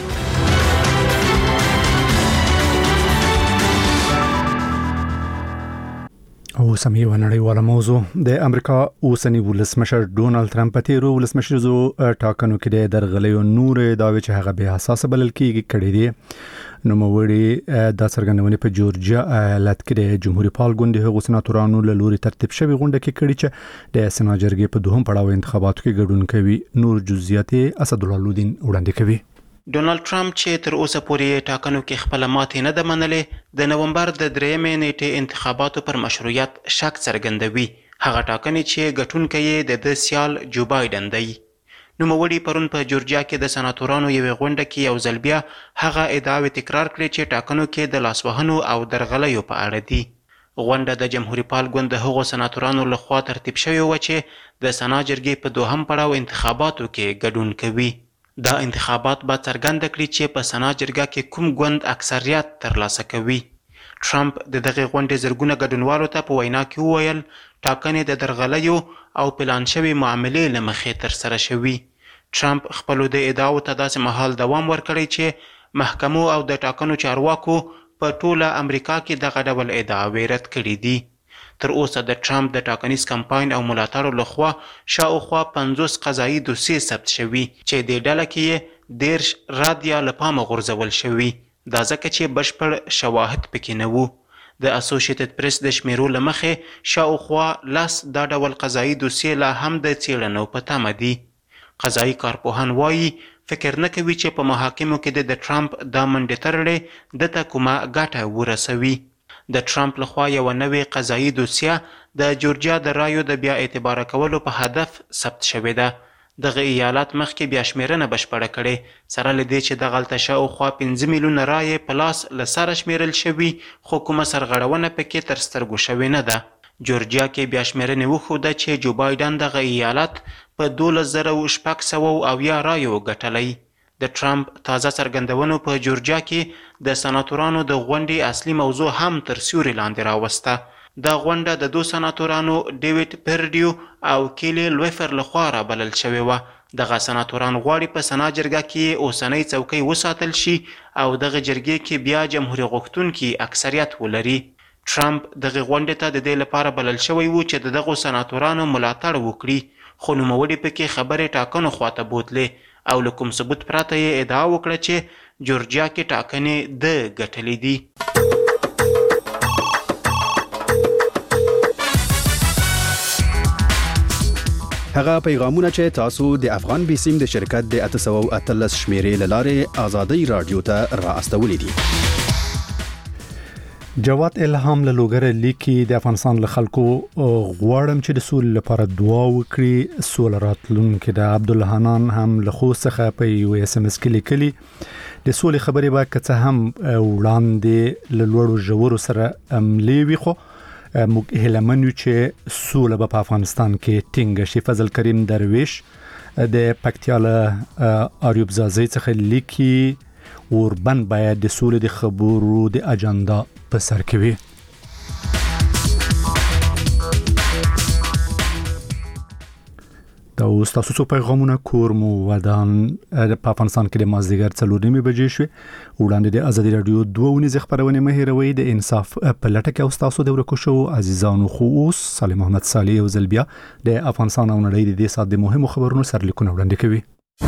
او سمې ونړیواله موضوع د امریکا اوسنی ولسمشر ډونالد ترامپ په تیرو ولسمشرزو ټاکنو کې د درغلیو نور داوی چې هغه به حساس بلل کېږي کړي دي. نو موړي د څرګندونې په جورجیا ایالت کې د جمهوریت پال ګوند هغو سناتورانو له لوري ترتیب شوی غونډه کې کړي چې د سنا جرګې په دوهم پړاو انتخاباتو کې ګډون کوي. نور جزئیات اسدالله لودین وړاندې کوي. ډونالد ټرمپ چې تر اوسه پورې ټاکنو کې خپل ماتې نه ده منلې، د نومبر د درېیمې نیټې انتخاباتو پر مشروعیت شک څرګندوي. هغه ټاکنې چې ګټونکی یې د ده سیال جو بایډن دی. نوموړي پرون په جورجیا کې د سناتورانو یوې غونډه کې یو ځل بیا هغه ادعاوې تکرار کړې چې ټاکنو کې د لاسوهنو او درغلیو په اړه دي. غونډه د جمهوریت پال ګوند د هغو سناتورانو لخوا ترتیب شوې وه چې د سنا جرګې په دوهم پړاو انتخاباتو کې ګډون کوي. دا انتخابات به څرګنده کړي چې په سنا جرګه کې کوم ګوند اکثریت ترلاسه کوي. ټرمپ د دغې غونډې زرګونه ګډونوالو ته په وینا کې وویل ټاکنې د درغلیو او پلان شوي معاملې له مخې ترسره شوي. ټرمپ خپلو د ادعاو ته داسې مهال دوام ورکړی چې محکمو او د ټاکنو چارواکو په ټوله امریکا کې دغه ډول ادعاوې رد کړي دي. تر اوسه د ټرمپ د ټاکنیز کمپاین او ملاتړو لخوا شاوخوا پنځوس قضایي دوسیې ثبت شوي چې دې ډله کې یې دېرش رادیا له پامه غورځول شوي. دا ځکه چې بشپړ شواهد پکې نه وو. د اسوسییټډ پریس د شمیرو له مخې شاوخوا لس دا ډول قضایي دوسیې لا هم د څېړنو په تمه دي. قضایي کارپوهان وایي فکر نه کوي چې په محاکمو کې د ټرمپ دا منډې ترړې دته کومه ګټه ورسوي. د ټرمپ لخوا یو نوې قضایي دوسیه د جورجیا د رایو د بیا اعتباره کولو په هدف ثبت شوې ده. دغه ایالت مخکې بیا شمیرنه بشپړه کړې، سره له دې چې دغلته شاوخوا پنځه میلیونه رایې په لاس له سره شمیرل شوي، خو کومه سرغړونه پکې تر سترګو شوې نه ده. جورجیا کې بیا شمیرنې وښوده چې جو بایډن دغه ایالت په دولس زره شپږ سوه اویا رایو ګټلی. د ټرمپ تازه څرګندونو په جورجیا کې د سناتورانو د غونډې اصلي موضوع هم تر سیوري لاندې راوسته. دا غونډه د دو سناتورانو ډیویډ پرډیو او کیلی لویفر لخوا رابلل شوې وه. دغه سناتوران غواړي په سنا جرګه کې اوسنۍ څوکۍ وساتل شي او دغه جرګې کې بیا جمهوري غوښتونکي اکثریت ولري. ټرمپ دغه غونډې ته د دې لپاره بلل شوی و چې د دغو سناتورانو ملاتړ وکړي، خو نوموړي پکې خبرې ټاکنو خواته بوتلې او له کوم ثبوت پرته یې ادعا وکړه چې جورجیا کې ټاکنې ده ګټلې دي. هغه پیغامونه چې تاسو د افغان بیسیم د شرکت د اته سوه او اتلس شمیرې له لارې آزادۍ رادیو ته را استولې دي. جواد الهام له لوګره لیکي د افغانستان له خلکو غواړم چې د سولې لپاره دعا وکړي. سول راتلونکي د عبد الله حنان هم له خو څخه په یو اس ام اس کې لیکلي د سولې خبرې به کڅه هم وړاندې له لوړو ژورو سره عملي وي، خو موږ هیله منو چې سوله په افغانستان کې ټینګه شي. فضل کریم درویش د پکتیا له اریوب زازي څخه لیکي اوربن باید د سولې د خبرو د اجنډا په سر کې وي. دا اوس تاسو څو پیغامونه کور مو ودان په افغانستان کې د مازدیګر څلور نیمې بجې شوې. وړاندې د ازادي رادیو دوه ونیزه خبرونه مه هیروئ. د انصاف په لټه کې اوس تاسو د ورکو شو عزیزانو خو اوس سلیم محمد صالح او زلبیا د افغانستان او نړۍ د دې سات د مهمو خبرونو سرلیکونه وړاندې کوي.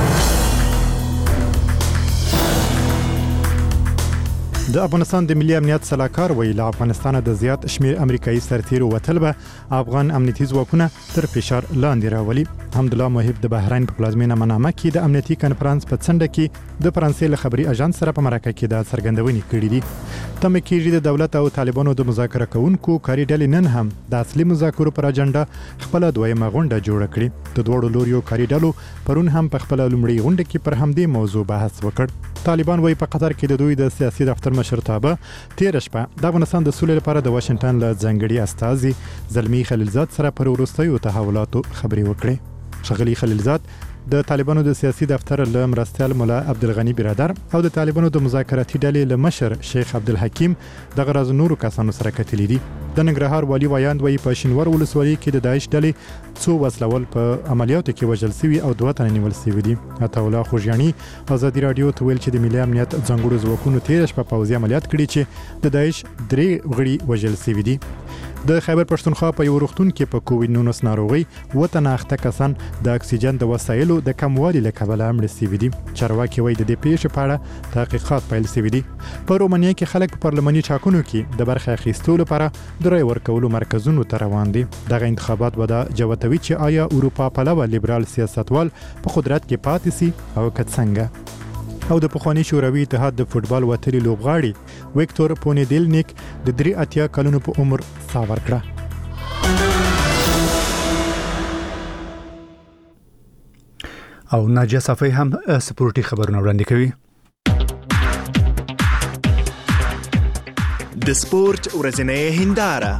د افغانستان د ملي امنیت سلاکار ویل افغانستان د زیات شمیر امریکایي سرتیرو وتل به افغان امنیتي ځواکونه تر فشار لاندې راولي. حمدالله محب د بحرین په پلازمینه منامه کې د امنیتي کانفرنس په څنډه کې د فرانسې له خبري اژانس سره په مرکه کې د څرګندونې کړې دي. تم کېږي د دولت او طالبانو د مذاکره کوونکو کاري ډلې نن هم د اصلي مذاکرو پر اجنډا خپل دویمه غونډه جوړه کړې. د دوړو لوريو کاري ډلو پرون هم په خپل لومړی غونډه کې پر همدې موضوع بحث وکړ. طالبان وايي په قطر کې د دوی د سیاسي دفتر مشرتابه تیر شپه د افغانستان د سولې لپاره د واشنگټن له ځنګړي استازي زلمی خلیلزاد سره پر وروستیو تحولاتو خبري وکړي. شغلی خلیلزاد د طالبانو د سیاسي دفتر له مرستیال مولا عبدالغنی برادر او د طالبانو د مذاکراتي ډلې له مشر شیخ عبدالحکیم د غرض نورو کسانو سره کتلې دي. د ننګرهار والی وایاند وایي په شینور ولسوالۍ کې د داعش ډلې څو وسلوال په عملیاتو کې وژل شوي او دوه تنه نیول شوي دي. عطا الله خوږیاني ازادي رادیو ته ویل چې د ملي امنیت ځانګړو ځواکونو تیر شپه پوځي عملیات کړي چې د داعش درې غړي وژل شوي دي. د خیبر پښتونخوا په یو روغتون کې په کووډ نولس ناروغي وطن اخته کسان د اکسیجن د وسایلو د کموالي له کبله مړ شوي دي. چارواکي وایي د دې پیښې په اړه تحقیقات پیل شوي دي. په رومانیا کې خلک په پارلماني ټاکنو کې د برخه اخیستلو لپاره د رای ورکولو مرکزونو ته روان دي. دغه انتخابات به د جوتوي چې آیا اروپا پلوه لیبرال سیاستوال په قدرت کې پاتې سي او که څنګه. او د پخوانی شوروي اتحاد د فوتبال وتلي لوبغاړي ویکټور پونیدلنیک د درې اتیا کلونو په عمر ساور کړه. او ناجیه صافی هم سپورټي خبرونه وړاندې کوي. د سپورت ورځنۍ هنداره.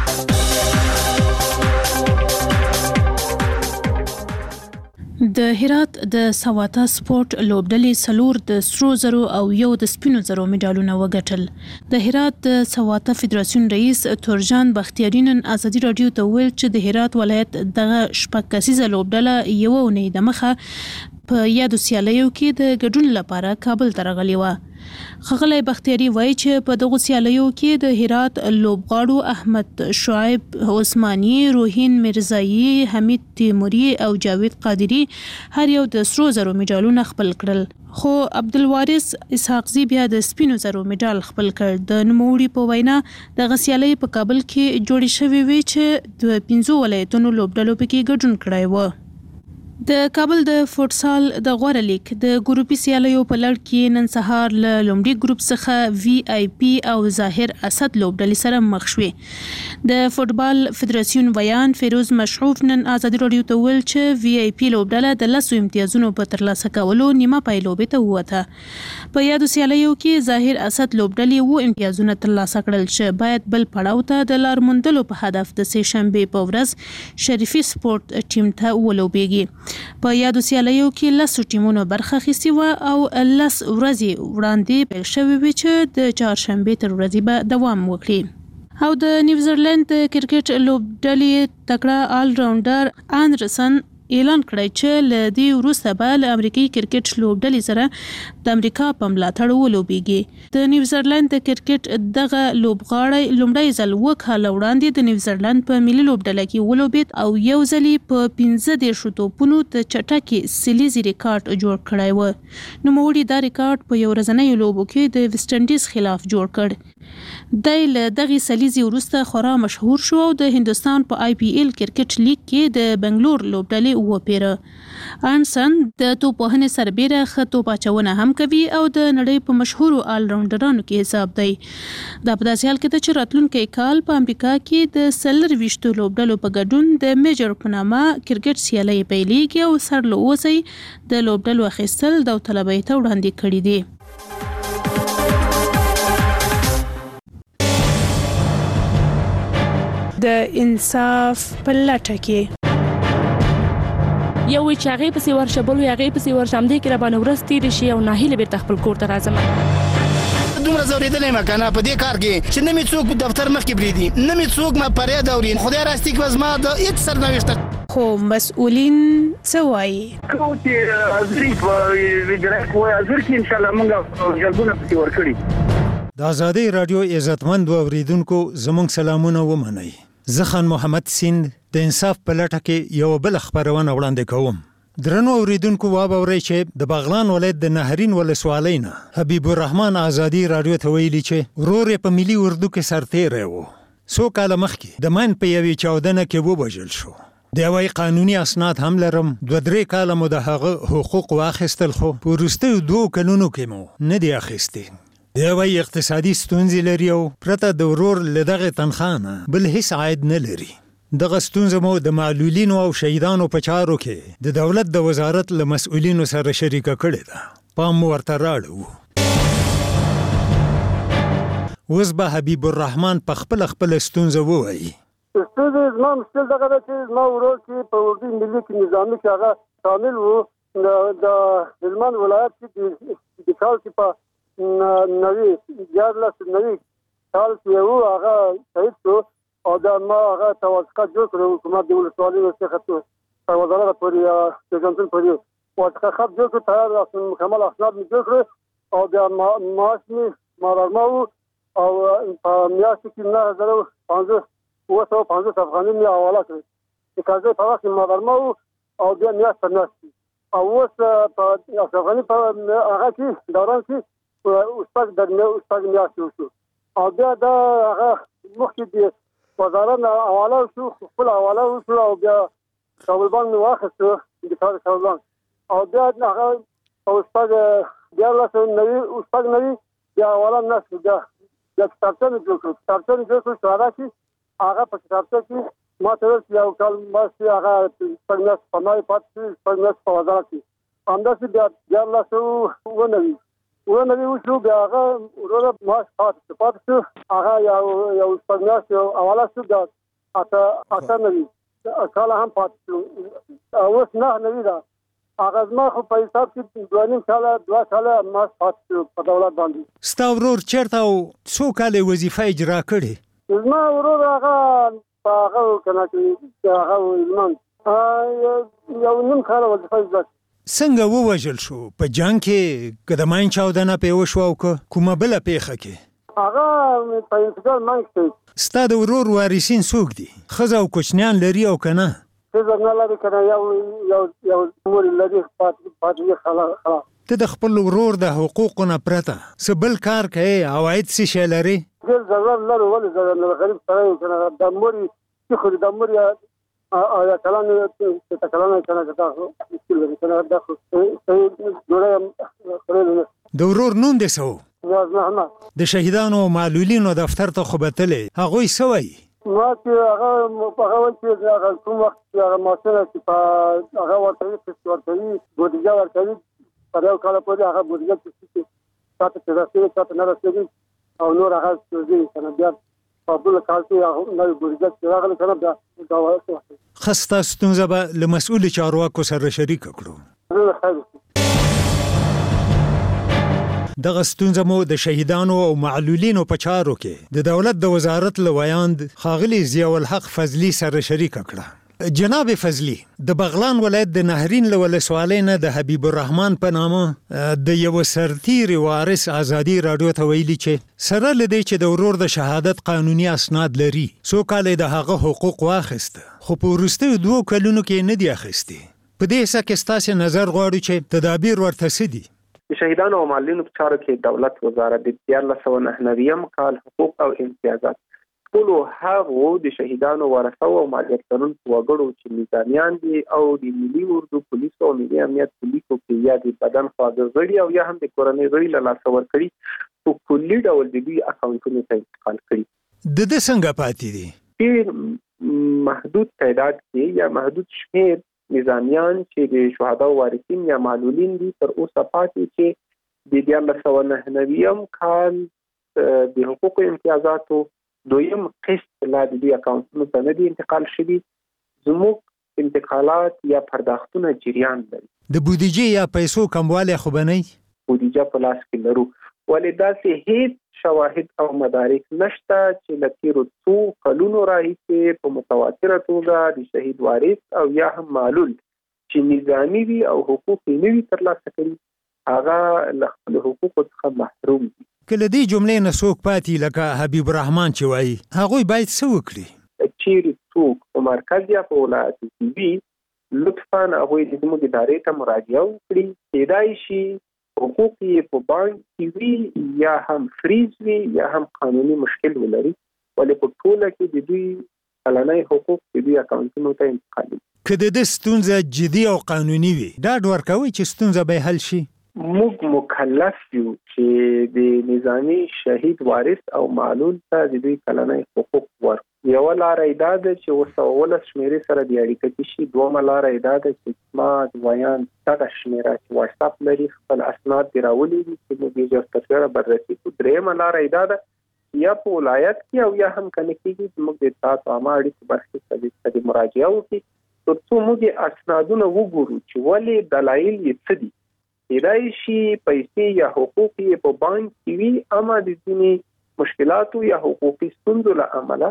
د هرات د سواتا سپورت لوبډلې سلور د سرو زرو او یو د سپینو زرو میډالونه وګټل. د هرات د سواتا فدراسیون رئیس تورجان بختیاری نن ازادي رادیو ته ویل چې د هرات ولایت دغه شپږ کسیزه لوبډله یو اونۍ د مخه په یادو سیالیو کې د ګډون لپاره کابل ته راغلی و. خغلی بختیاری وایي چې په دغه سیالیو کې د هرات لوبغاړو احمد شعیب عثماني، روحین مرزایی، حمید تیموری او جاوید قادری هر یو د سرو زرو میډالونه خپل کړل. خو عبدالوارث اسحاقزي بیا د سپینو زرو میډال خپل کړ. د نوموړي په وینا د غسیالۍ په کابل کې جوړې شوې وي چې د پنځو ولایتونو لوبډلو پکې ګډون کړی و. د کابل د فوټسال د غوړه لیګ د ګروپي سیالیو په لړ کې نن سهار له لومړي ګروپ څخه وی آی پی او ظاهر اسد لوبډلې سره مخ شوې. د فوتبال فدراسیون ویان فیروز مشعوف نن ازادي رادیو ته ویل چې وی آی پی لوبډله د لسو امتیازونو په ترلاسه کولو نیمه پایلوبې ته ووته. په یادو سیالیو کې ظاهر اسد لوبډلې وو امتیازونه ترلاسه کړل چې باید بل پړاو ته د لار موندلو په هدف د سه شنبه په ورځ شریفي سپورت ټیم ته ولوبېږي. په یادو سیالیو کې لس ټیمونو برخه اخیستې وه او لس ورځې وړاندې پیل شوې وې چې د چهارشنبې تر ورځې به دوام وکړي. او د نیوزیلند د کرکټ لوبډلې تکړه آل راونډر اندرسن اعلان کړی چې له دې وروسته به له امریکایي کرکټ لوبډلې سره د امریکا په ملاتړ ولوبېږي. د نیوزیلند د کرکټ دغه لوبغاړی لومړی ځل اووه کاله وړاندې د نیوزیلند په ملي لوبډله کې ولوبېد او یو ځلې په پنځه دېرشو توپونو د چټکې سلیزي ریکارډ جوړ کړی و. نوموړي دا ریکارډ په یو ورځنیو لوبو کې د ویسټ انډیز خلاف جوړ کړ. دی له دغې سلیزي وروسته خورا مشهور شو او د هندوستان په آی پی ایل کرکټ لیګ کې د بنګلور لوبډلې وپیره. انسن د توپوهنې سربیره ښه توپ اچونه هم کوي او د نړۍ په مشهورو آل راونډرانو کې حساب دی. دا په داسې حال کې ده چې راتلونکی کال په امریکا کې د څلور ویشتو لوبډلو په ګډون د میجر په نامه کرکټ سیالۍ پیلېږي او سر له اوسه د لوبډلو اخیستل داوطلبۍ ته وړاندې کړي دي. د انصاف په لټه کې یو وی چې هغه پسې ورشه بل وی هغه پسې ورشه هم دې کې را باندې ورځ تېرې شي او ناهیله بیرته خپل کور ته راځم. دومره زورېدلی یم که نه په دې کار کې چې نه مې څوک دفتر مخکې پرېږدي نه مې څوک ما فریاد اوري. خدای راستي کړه زما د هېڅ سرنوشته خو مسؤلین څه وایي؟ کوم چې حاضري په وزارت وایي حاضر کې انشاءالله موږ جلبونه پسې ورکړي. د ازادۍ راډیو عزتمند اوریدونکو زموږ سلامونه ومنئ. زه خان محمد سیند د انصاف په لټه کې یو بل خبرونه وړاندې کوم. درنو اوریدونکو واورئ چې د بغلان ولایت د نهرین ولسوالۍ نه حبیب الرحمن ازادي راډیو ته ویلي چې ورور یې په ملي اردو کې سرتیری و. څو کاله مخکې د ماین په یوې چاودنه کې ووژل شو. د یوې قانوني اسناد هم لرم. دوه درې کاله مو د هغه حقوق واخیستل خو په وروستیو دوو کلونو کې مو نه دي اخیستي. د یوې اقتصادي ستونزې لري او پرته د ورور له دغې تنخواه نه بل هیڅ عاید نه لري. دغه ستونزه مو د معلولینو او شهیدانو په چارو کې د دولت د وزارت له مسؤلینو سره شریکه کړې ده. پام مو ورته راړو. اوس به حبیب الرحمن په خپله خپله ستونزه ووایي. ستونزه زما مشکل دغه ده چې زما ورور چې په اردو ملي کې نظامي کې هغه شامل و د هلمند ولایت کې د کال کې په نوي دیارلس نوي کال کې و هغه شهید شو او دا ما هغه توافقات جوړ کړو حکومت د ولسوالۍ څخه تر وزارت پورې پیژندل پورې توافقات جوړ کړو تر مکمل اسناد مې جوړ کړو او بیا معاش مې مارما و او په میاشت کې نه زره پنځه اوه سوه پنځوس افغانۍ مې حواله کړې د کارګر په وخت کې مارما و او بیا میاشت په میاشت او اوس په افغاني په هغه کې دوران کې استاد د استاد میاشت وشو او بیا دا هغه مخکې د وزارت حواله شو خپل حواله وشو او بیا کابل بانک مې واخیستو د کار کابل بانک او بیا هغه استاد دیارلس نوي استاد نوي بیا حواله نه شو بیا بیا کتابچه مې جوړ کړو کتابچه مې جوړ کړو چې هغه کې هغه په کتابچه کې ما ته ویل چې یو کال مخکې هغه شپږ میاشتې په ما یې پاتې شوي شپږ میاشتې په وزارت کې همداسې بیا دیارلس اووه نوي اووه نوي وشو بیا هغه وروره معاش پاتې شو پاتې شو هغه یو یو شپږ میاشتې حواله شو بیا اته اته نوي کاله هم پاتې شو اوس نهه نوي ده هغه زما خو په حساب کې دوه نیم کاله دوه کاله معاش پاتې شو په دولت باندې. ستا ورور چېرته او څو کاله وظیفه اجرا کړې؟ زما ورور هغه په هغه که نه چې هغه هلمند یو نیم کاله وظیفه اجرا کړې. څنګه ووژل شو؟ په جنګ کې که د ماین چاودنه پې وشوه او که کومه بله پیښه کې؟ هغه په انفجار منځ کې. ستا د ورور وارثین څوک دي؟ ښځه او کوچنیان لري او که نه؟ ښځه نه لري که نه یو یو یو مور لري پاتې خلا. ته د خپل ورور د حقوقو نه پرته څه بل کار کوې؟ عواید څه شی لري؟ ډېر ضرورت لرو. ولې ضرورت لرو؟ غریب سړی یو که نه د مور یې څه خوري د مور یې یا کلان چې کلان یې که نه دا خو مشکل لري که نه دا خو صحیح جوړه یې خوړلی نه. د ورور نوم دې څه و؟ نیاز محمد. د شهیدانو او معلولینو دفتر ته خو به تلې هغوی څه وایي؟ ما چې هغه هغه وایي چې هغه کوم وخت چې هغه معاشره چې په هغه ورکوي قسط ورکوي بودیجه ورکوي پر یو کاله پورې هغه بودیجه چې تا ته چې رسېږي تا ته نه رسېږي او نور هغه سوځي که نه بیا په بل کال کې نوې بودیجه چې راغله که نه بیا دا وایي. ښه ستا ستونزه به له مسؤلو چارواکو سره شریکه کړو. دغه ستونزه مو د شهیدانو او معلولینو په چارو کې د دولت د وزارت له ویاند ښاغلي ضیاء الحق فضلي سره شریکه کړه. جناب فضلي د بغلان ولایت د نهرین له ولسوالۍ نه د حبیب الرحمن په نامه د یو سرتیري وارث ازادي راډیو ته ویلي چې سره له دې چې د ورور د شهادت قانوني اسناد لري څو کاله د هغه حقوق واخیسته خو په وروستیو دوو کلونو کې نه دي اخیستي. په دې څه کې ستاسې نظر غواړو چې تدابیر ورته څه دي؟ د شهیدانو او معلولینو په چارو کې دولت وزارت د دیارلس سوه نهه نویم کال حقوق او امتیازات خپل هغه د شهیدانو ورثه او مالیات لرونکو وګړو چې نظامیان دي او د ملي اردو پولیسو او ملي امنیت پولیسو کې یا د بدن خواږه غړي او یا هم د کورنۍ غړي له لاسه ورکړي په کلي ډول د دوی اکاونټونو ته انتقال کړي. د دې څنګه پاتې دي؟ ډېر محدود تعداد کې یا محدود شمېر نظامیان چې د شهدا وارثین یا معلولین دي تر اوسه پاتې چې د دیارلس سوه نهه نوي کال د حقوقو امتیازاتو دویم قسط لا د دوی اکاونټونو ته نه دي انتقال شوي. زموږ انتقالات یا پرداختونه جریان لري. د بودیجې یا پیسو کموالی خو به نه وي؟ بودیجه په لاس کې لرو، ولې داسې هیڅ شواهد او مدارک نشته چې له تیرو څو کلونو راهیسې په متواتره توګه د شهید وارث او یا هم معلول چې نظامي وي او حقوق یې نه وي ترلاسه کړي هغه له خپلو حقوقو څخه محروم دي. که له دې جملې نه څوک پاتې لکه حبیب الرحمن چې وایي هغوی باید څه وکړي؟ چیرې څوک په مرکز یا په ولایتو کې وي لطفا هغوی زموږ ادارې ته مراجعه وکړي. کېدای شي حقوق یې په بانک کې وي یا هم فریز وي یا هم قانوني مشکل ولري، ولې په ټوله کې د دوی کلنی حقوق د دوی اکاونټونو ته انتقالي. که د دې ستونزه جدي او قانوني وي ډاډ ورکوئ چې ستونزه به حل شي؟ موږ مکلف یو چې د نظامي شهید وارث او معلول ته د دوی کلنی حقوق ورکړو. یوه لاره یې دا ده چې اووه سوه اوولس شمېرې سره د اړیکه کې شي. دویمه لاره یې دا ده چې ما د ویان دغه شمېره چې واټساپ لري خپل اسناد دې راولېږي چې موږ یې ژر تر ژره بررسي کړو. درېیمه لاره یې دا ده یا په ولایت کې او یا هم که نه کېږي زموږ د اطلاعات عامه اړیکو برخې ته د مراجعه وکړي تر څو موږ یې اسنادونه وګورو چې ولې دلایل یې څه دي. کېدای شي پیسې یا حقوق یې په بانک کې وي اما د ځینې مشکلاتو یا حقوقي ستونزو له امله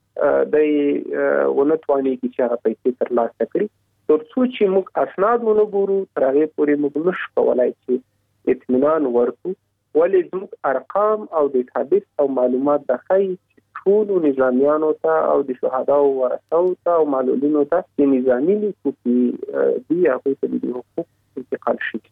د ونه توانېږي چې هغه پیسې ترلاسه کړي. تر څو چې موږ اسناد ونه ګورو تر هغې پورې موږ نشو کولی چې اطمینان ورکړو، ولې زموږ ارقام او ډیټابیس او معلومات دا ښایي چې ټولو نظامیانو ته او د شهداو ورثو ته او معلولینو ته د نظامي لیکو کې دي هغوی ته د حقوق انتقال شي.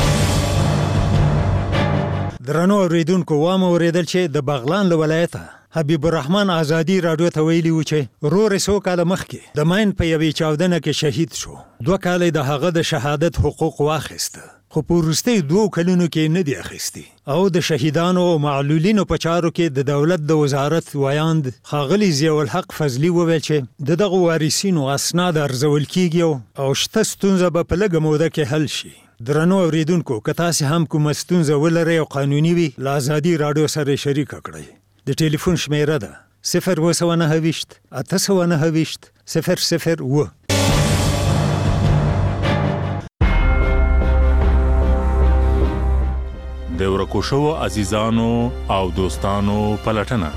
درنو اوریدونکو وام اوریدل چې د بغلان له ولایته حبیب الرحمن آزادی رادیو ته ویلي و چې رور څو کاله مخکې د ماین په یوې چاودنه کې شهید شو. دوه کاله د هغه د شهادت حقوق واخیسته خو په وروستیو دوو کلونو کې نه دي اخیستي او د شهیدانو او معلولینو په چارو کې د دولت د وزارت ویاند ښاغلي ضیاء الحق فضلي وویل چې د دغو وارثینو اسناد ارزول کیږي او شته ستونزه به په لږه موده کې حل شي. درنو اوریدونکو که تاسې هم کومه ستونزه ولرئ او قانوني وي له ازادي راډیو سره شریکه کړئ. د ټلیفون شمیره ده صفر اووه سوه نهه ویشت اته سوه نهه ویشت صفر صفر اووه. د ورکو شوو عزیزانو او دوستانو پلټنه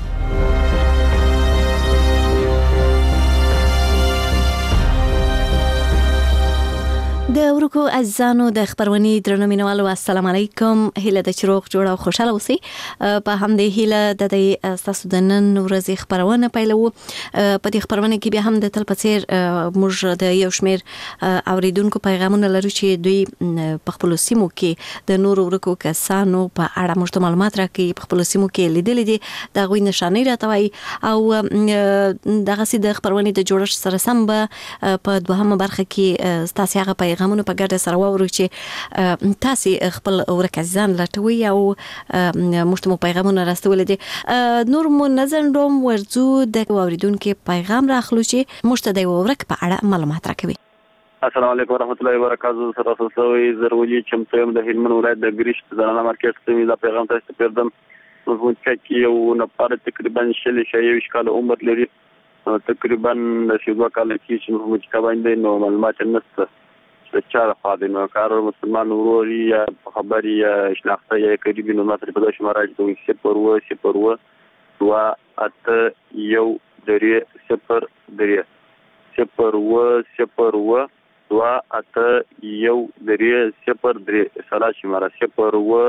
د ورکو عزیزانو د خبرونې درنو مینوالو السلام علیکم. هیله د چروغ جوړ او خوشاله اوسئ. په همدې هیله د دې تاسو د نن ورځې خبرونه پیلو. په دې خبرونه کې بیا هم د تل په څیر موږ د یو شمیر اوریدونکو پیغامونه لرو چې دوی په خپل سیمو کې د نورو ورکو کسانو په اړه موږ ته معلومات راکړي. په خپل سیمو کې لیدل دي د غوي نشانې راټوي او دغه سي د خبرونه د جوړښت سره سم به په دوهمه برخه کې تاسو هغه پیغام همونو په ګډه سره واورو چې تاسو خپل ورکزان لټوي او مشتمو پیغامونه راستول دي. نور مو نظر دوم ورزو د اوریدونکو پیغام راخلو چې مشته د ورک په اړه معلومات راکوي. السلام علیکم ورحمۃ اللہ وبرکاتہ. سره تاسو زرولي چمتم د هلمند ولایت د ګریش زنانه مارکیټ څخه دا پیغام تاسو پیردم. نو چې یو نفر تقریبا شل شایو اشکال عمر لري تقریبا شیدو کال کې چې موږ چې باندې نو معلومات نشته د چاره خاطر نو کار مسلمان وروري یا خبري یا شناخته یا قریبي نو ماتره په داش مراج دوی صفر و صفر و دوا ات یو درې صفر درې صفر و صفر و دوا ات یو درې صفر درې سلاش مره صفر و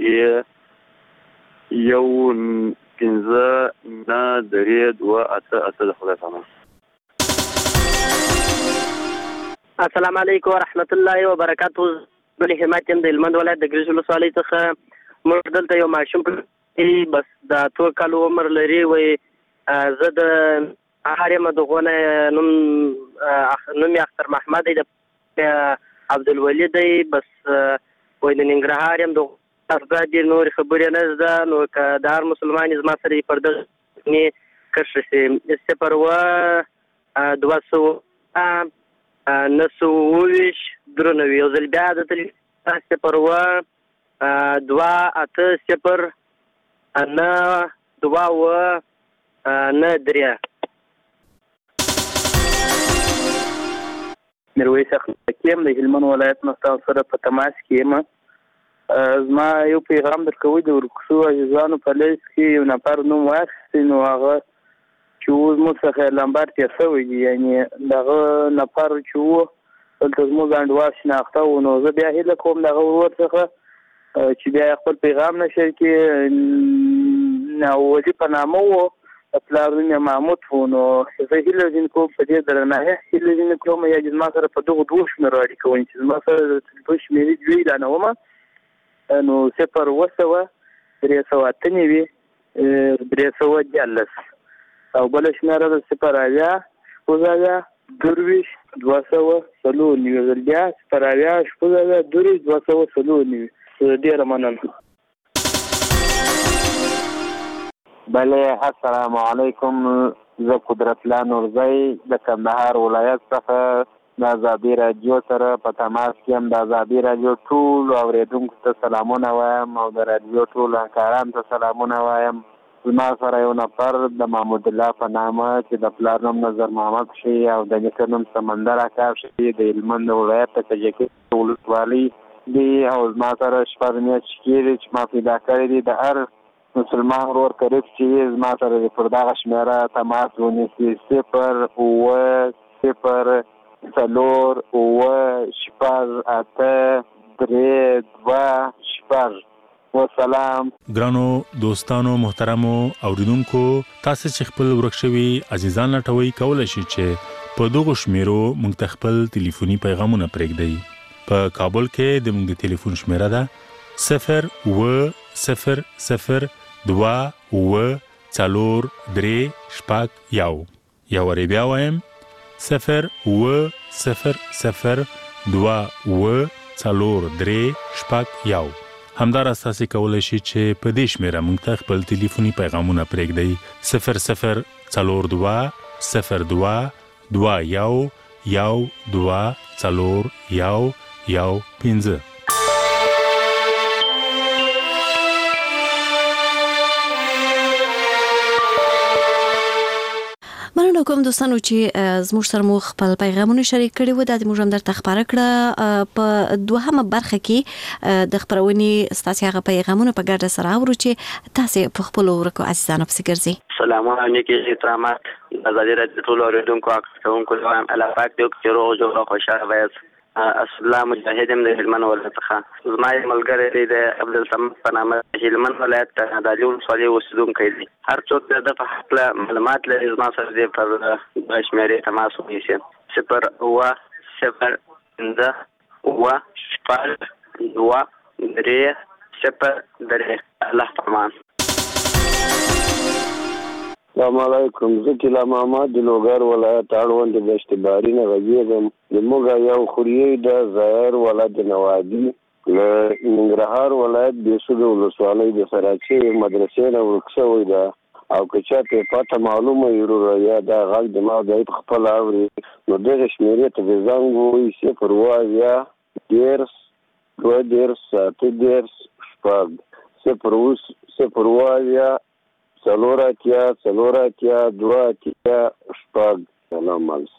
درې یو پنځه نه درې دوا ات ات د خدای پامه. السلام علیکم ورحمت الله وبرکاتہ. بل حمایت د هلمند ولایت د ګریش ولسوالۍ څخه موږ دلته یو ماشوم بس د اتو کالو عمر لري وي زه د هاریم دغونه نوم نوم اختر محمد دی عبدالولي دی بس وای د ننګرهار یم د افغان دي نور خبرې نه زده نو که د هر مسلمان زما سره یې پر دغه نه کشر سي صفر و دوه سوه نه سوه اوویشت درې نوي یو ځل بیا د تلیفون صفر و دوه اته صفر نه دوه اووه نه درې میرویس اخلاقی یم د هلمند ولایت نه ستاسو سره په تماس کې یم. زما یو پیغام درکوي د ورکشو عزیزانو په لیست کې یو نفر نوم واخیستی نو هغه چې اوس موږ څخه لمبر تېر شوی دي یعنې دغه نفر چې و دلته زموږ انډوال شناخته و نو زه بیا هیله کوم دغه ورور څخه چې بیا خپل پیغام نشر کړي ناولي په نامه و پلار نوم یې محمود و نو زه هیله ځین کوم په دې درنه هیله ځین کوم یا چې زما سره په دغو دوو شمېرو اړیکه ونیسي چې زما سره د تلیفون شمېرې دوې اعلانومه نو صفر اوه سوه درې سوه اته نوي درې سوه دیارلس او بله شمېره ده صفر اویا شپږ اویا درویشت دوه سوه څلور نوي ځل بیا صفر اویا شپږ اویا درویشت دوه سوه څلور نوي ډېره مننه. بله السلام علیکم زه قدرت الله نورزی د کندهار ولایت څخه د ازادي راډیو سره په تماس کې یم. د ازادي راډیو ټولو اورېدونکو ته سلامونه وایم او د راډیو ټولو همکارانو ته سلامونه وایم. زما سره یو نفر د محمود الله په نامه چې د پلار نوم نظر محمد شي او د نیکه نوم سمندر اکا شي د هلمند ولایت د کجکي ولسوالۍ دي او زما سره شپږ میاشتې کېږي چې ما پیدا کړی دي. د هر مسلمان ورور قریب چې زما سره پر دغه شمېره تماس ونیسي صفر اوه صفر څلور اوه شپږ اته درې دوه شپږ. والسلام. ګرانو دوستانو محترمو اوریدونکو تاسو چې خپل ورک شوي عزیزان لټوي کولای شئ چې په دغه شمیرو موږ ته خپل ټلیفوني پیغامونه پرېږدئ. په کابل کې د موږ د ټلیفون شمیره ده صفر اوه صفر صفر دوه اوه څلور درې شپږ یو. یو وری بیا وایم صفر اوه صفر صفر دوه اوه څلور درې شپږ یو. همدارس تاسو کولای شئ چې په دې شمیره موږ ته خپل ټلیفوني پیغامونه پرېږدئ صفر صفر څلور دوه صفر دوه دوه یو یو دوه څلور یو یو پنځه. مننه کوم دوستانو چې زموږ سره مو خپل پیغامونه شریک کړي وو د موږ هم درته خبره کړه. په دوهمه برخه کې د خبرونې ستاسو هغه پیغامونه په ګډه سره اورو چې تاسو په خپل ورکو عزیزانو په ګرځي. سلام علیکم احترامات ازادي راډیو ټول اوریدونکو اکثرونکو ته الله پاک دې چې روغ جوړ خوشاله وایي. السلام مجاهد هم د هلمند ولایت څخه زما ملګری دی د عبدالصمد په نامه هلمند ولایت د علي ولسوالۍ اوسېدونکی دی. هر څوک د ده په هکله معلومات لري زما سره دې پر دوه شمېرې تماس ونیسي صفر اوه صفر پنځه اوه شپږ دوه درې صفر درې. الله پامان. السلام علیکم. زه کلا محمد د لوګر ولایت اړوند د اشتباري نه غږیږم. د موږ یو خوریې د ظاهر ولایت نوادي له ننګرهار ولایت د سود ولسوالۍ د سراچي مدرسې نه ورکشوي ده او که چاته پته معلومه یو یا دا غږ د ما د خپل اوري نو دغه شمیرې ته د زنګ وایي صفر اوه ډېرس دوه ډېرس اته ډېرس شپږ صفر اوه صفر اوه څلور اتیا څلور اتیا دوه اتیا شپږ. سلام علیکم.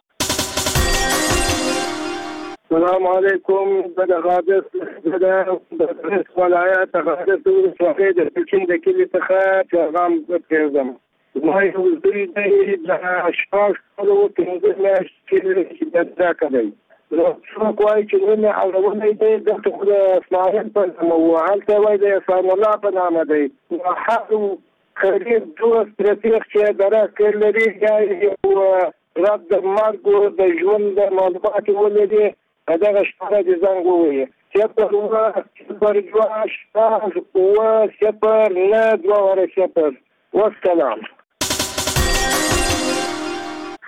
السلام علیکم. د غادس د ولایت غادس ولسوالۍ د سکین د کلي څخه پیغام پرېږدم. زما یو زوی دی د شپږ کالو پنځه میاشتې چې دا کوي نو څوک وایي چې نوم یې اورونی دی دلته خو د اسماعیل په نامه و هلته وایي د اسلام الله په نامه دی. نو هر قریب دوست رفیق چې دره کړ لري یا یو رب د مرګ د ژوند د معلومات ولري دغه شپه د زنګ ووایي صفر اوه صفر دوه شپږ اوه صفر نه دوه وره صفر. والسلام.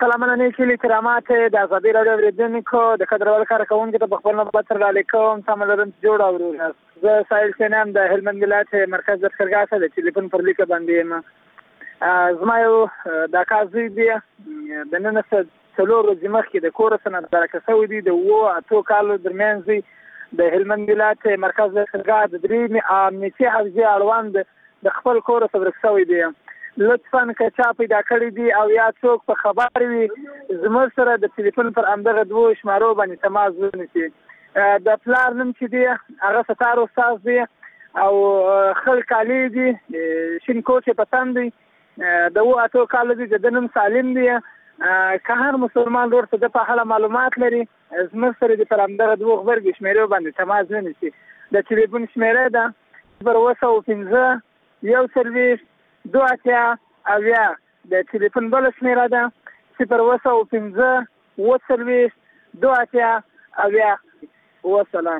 سلامونه نیکی احترامات د ازادي راډیو اوریدونکو د قدرول کارکونکو ته په خپل نوبت سره علیکم تاسو لرم جوړ اورو زه سایل سینم د هلمند ولایت مرکز د ښرګا څخه د ټلیفون پر لیکه باندې یم زما یو د کازي دی د نن څلور ورځې مخکې د کور سره درکه شوی دی د وو اتو کالو درمیانځي د هلمند ولایت مرکز د ښرګا د درې امنیتي حوزې اړوند د خپل کور سره ورک شوی دی لطفاً که چا پیدا کړی دی او یا څوک په خبر وي زموږ سره د ټلیفون پر همدغه دوو شمارو باندې تماس ونیسي د پلار نوم چې دی هغه ستار استاد دی او خل کالی دی شین کوټ په تن دی د وو اتو کال دی د نوم سالم دی که هر مسلمان ورور ته د په اړه معلومات لري زموږ سره د پر همدغه دوو خبرګي شمیرو باندې تماس ونیسي د ټلیفون شمیره ده صفر اووه سوه پنځه یو څلوېښت دوه اتیا اویا د ټلیفون بله شمیره ده صفر اووه سوه پنځه اووه څلوېښت دوه اتیا اویا وسلام.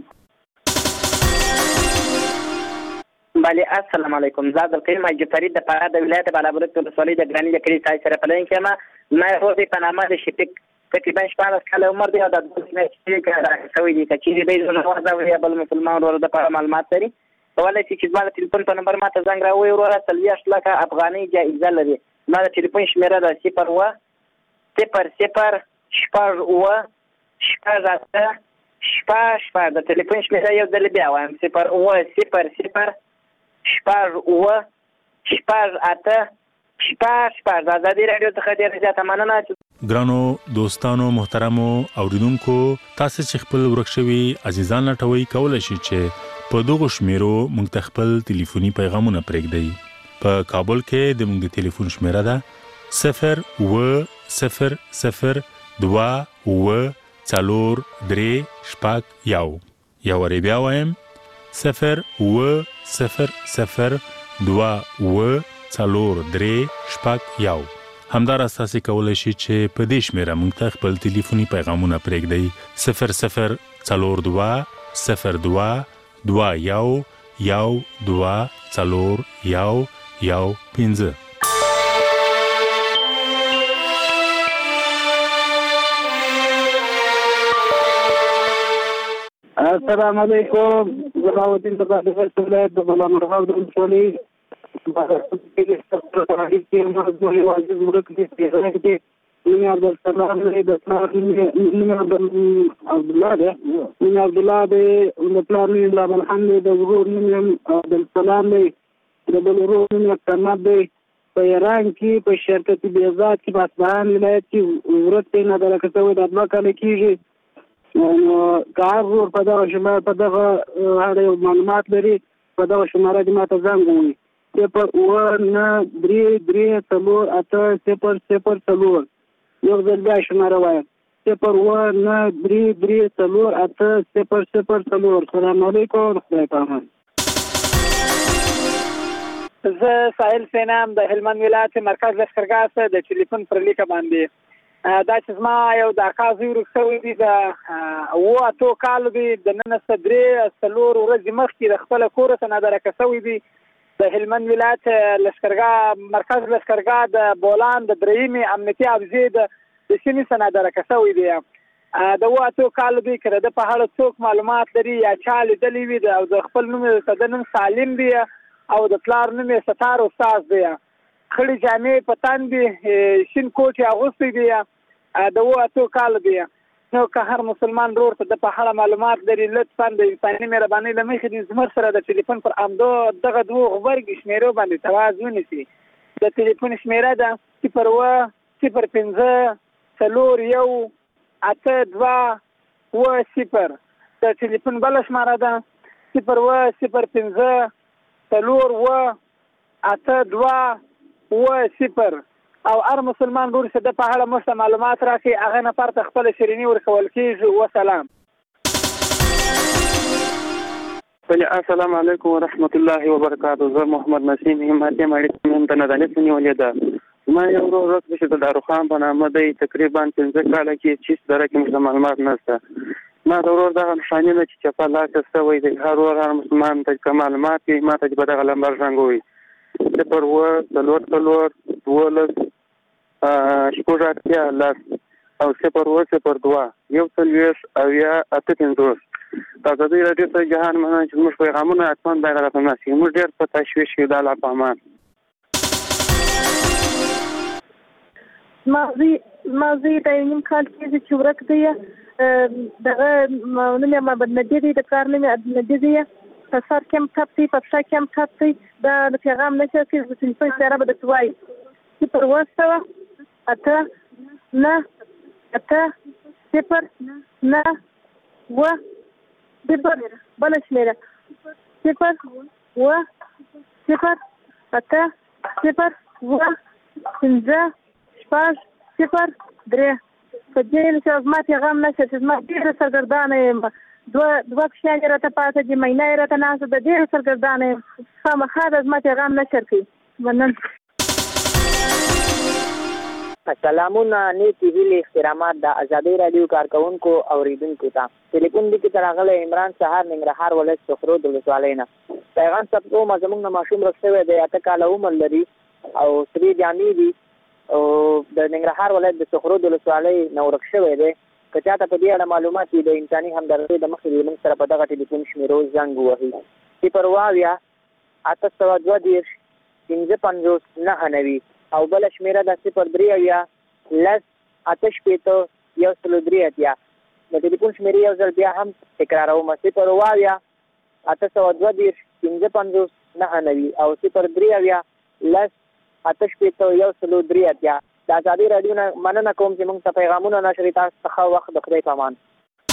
بله السلام علیکم. زه عبدالقیوم حاجي فرید د فراه د ولایت بالابلوک ولسوالۍ د ګراني د کلي ځای سره په لاین کې یم. ما روزي په نامه د شفیق تقریبا شپاړس کاله عمر دی او د دوه میاشتې راغلی شوی دی. که چیرې به یې زما او یا بل مسلمان ورور دپاره معلومات لري کولی شي چې زما د ټلیفون په نمبر ما ته زنګ راووایي وروره څلوېښت لکه افغانۍ جایزه لري. ما د ټلیفون شمېره ده صفر اووه صفر صفر شپږ اووه شپږ اته شپږ شپږ د ټلیفون شمېره یو ځل بیا وایم صفر اووه صفر صفر شپږ اووه شپږ اته شپږ شپږ د ازادي راډیو څخه ډېره زیاته مننه. ګرانو دوستانو محترمو اوریدونکو تاسو چې خپل ورک شوي عزیزان لټوي کولی شئ چې په دغو شمیرو موږ ته خپل ټلیفوني پیغامونه پرېږدئ. په کابل کې د موږ د ټلیفون شمیره ده صفر اووه صفر صفر دوه اووه څلور درې شپږ یو. یو وارې بیا وایم صفر اووه صفر صفر دوه اووه څلور درې شپږ یو. همداراز تاسو کولی شئ چې په دې شمیره موږ ته خپل ټلیفوني پیغامونه پرېږدئ صفر صفر څلور دوه صفر دوه دوه یو یو دوه څلور یو یو پنځه. السلام علیکم. زباوتین تبا د ولایت د بلامرغاب د ولسوالۍ کې ستاسو کې موږ واجب ورک دي چې نوم عبدالسلام دی د پلار نوم عبدالله دی نوم عبدالله دی د پلار نوم لابلحم دی د ورور نوم عبدالسلام دی د بل ورور نوم احمد دی. په ایران کې په شرکت بیزات کې په اصفهان ولایت کې ورته نه درکه شوی د دوه کاله کېږي. نو که هر ورور په دغه شماره په دغه اړه معلومات لري په دغه شماره دې ما ته زنګ ووهي صفر اووه نه درې درې څلور اته صفر صفر څلور. یو ځل بیا شماره وایم صفر اووه نه درې درې څلور اته صفر صفر څلور. سلام علیکم. خدای پامان. زه ساحل سینم د هلمند ولایت مرکز د ښرګا څخه د ټلیفون پر لیکه باندې دا چې زما یو د اکا زوی ورک شوی دی د اووه اتو کالو دی د نن څخه درې څلور ورځې مخکې د خپله کوره څخه نادرکه شوی دی د هلمند ولایت لښکرګاه مرکز لښکرګاه د بولان د درېیمې امنیتي حوزې د د سیمې څخه نادرکه شوی دی. د اووه اتو کالو دی که د ده په اړه څوک معلومات لري یا چا لیدلی وي او د خپل نوم یې د نوم سالم دی او د پلار نوم یې ستار استاد دی. خړې جامې په تن دي شین کوټ یې اغوستی دی د اووه اتو کالو دی. نو که هر مسلمان ورور ته د په اړه معلومات لري لطفا د انساني مهربانۍ له مخې دې زموږ سره د ټلیفون پر همدو دغه دوو غبرګي شمېرو باندې تماس ونیسي. د ټلیفون شمېره ده صفر اووه صفر پنځه څلور یو اته دوه اووه صفر. د ټلیفون بله شماره ده صفر اووه صفر پنځه څلور اووه اته دوه اووه صفر. او هر مسلمان ورور چې د په اړه موږ ته معلومات راکړي هغه نفر ته خپله شیریني ورکول کېږي. وسلام. السلام علیکم ورحمت الله وبرکاته. زه محمد نسیم همت یم. اړیکې مې هم ته ندانست نیولې ده. ما یو ورور ورک چې د داروخان په نامه دی تقریبا پنځه کاله کې چیست دره کې موږ ته معلومات نشته. ما د ورور دغه نښاني ده چې چپه لاس شوی دی. هر ورور هر مسلمان ته که معلومات کوي ما ته چې په دغه لمبر زنګ ووهي صفر اووه څلور څلور دولس شپږ اتیا لس او صفر اوه صفر دوه یو څلوېښت اویا اته پنځوس د ازادۍ راډیو ته جهان مننه چې زموږ پیغامونه حتما باید راته شي. موږ ډېر په تشویش کې د الله په امان. زما زوی د یو نیم کال کېږي چې ورک دی. دغه نوم یې محمدنبي دی، د کار نوم یې عبدالنبي دی. په سر کې هم ټپ دی، په پښه کې هم ټپ دی. دا د پیغام نشر کې د تلیفون اشاره به درته وایي صفر اوه سوه اته نه اته صفر نه اوه صفر بله شمېره صفر اوه صفر اته صفر اوه پنځه شپږ صفر درې. په دې چې زما پیغام نشته چې زما ډېره سرګردانه یم. دوه دوه کوچیان یې راته پاته دي، مینا یې راته ناسته ده، ډېره سرګردانه یم. خامخا د زما پیغام نشر کوي. مننه. سلامونه، نیکی هیلې، احترامات د ازادۍ راډیو کارکونکو اوریدونکو ته. ټلیفون دې کې راغلی عمران سهار ننګرهار ولایت سخرود ولسوالۍ نه. پیغام ثبت کوم، زموږ نه ماشوم ورک شوی دی، اته کاله عمر لري او سرې جامې دي او د ننګرهار ولایت د سخرود ولسوالۍ نه ورک شوی دی. که چاته په دې اړه معلومات وي د انساني همدردۍ د مخې د موږ سره په دغه ټلیفون شمېرو زنګ ووهي. صفر اوه اویا اته سوه دوه دېرش پنځه پنځوس نهه نوي او بله شمېره ده صفر درې اویا لس اته شپېته یو سل درې اتیا. د ټلیفون شمېرې یو ځل بیا هم تکراروم، صفر اوه اویا اته سوه دوه دېرش پنځه پنځوس نهه نوي او صفر درې اویا لس اته شپېته یو سل درې اتیا. د ازادۍ راډیو نه مننه کوم چې موږ ته پیغامونه نشري. تاسو څخه وخت د خدای په امان.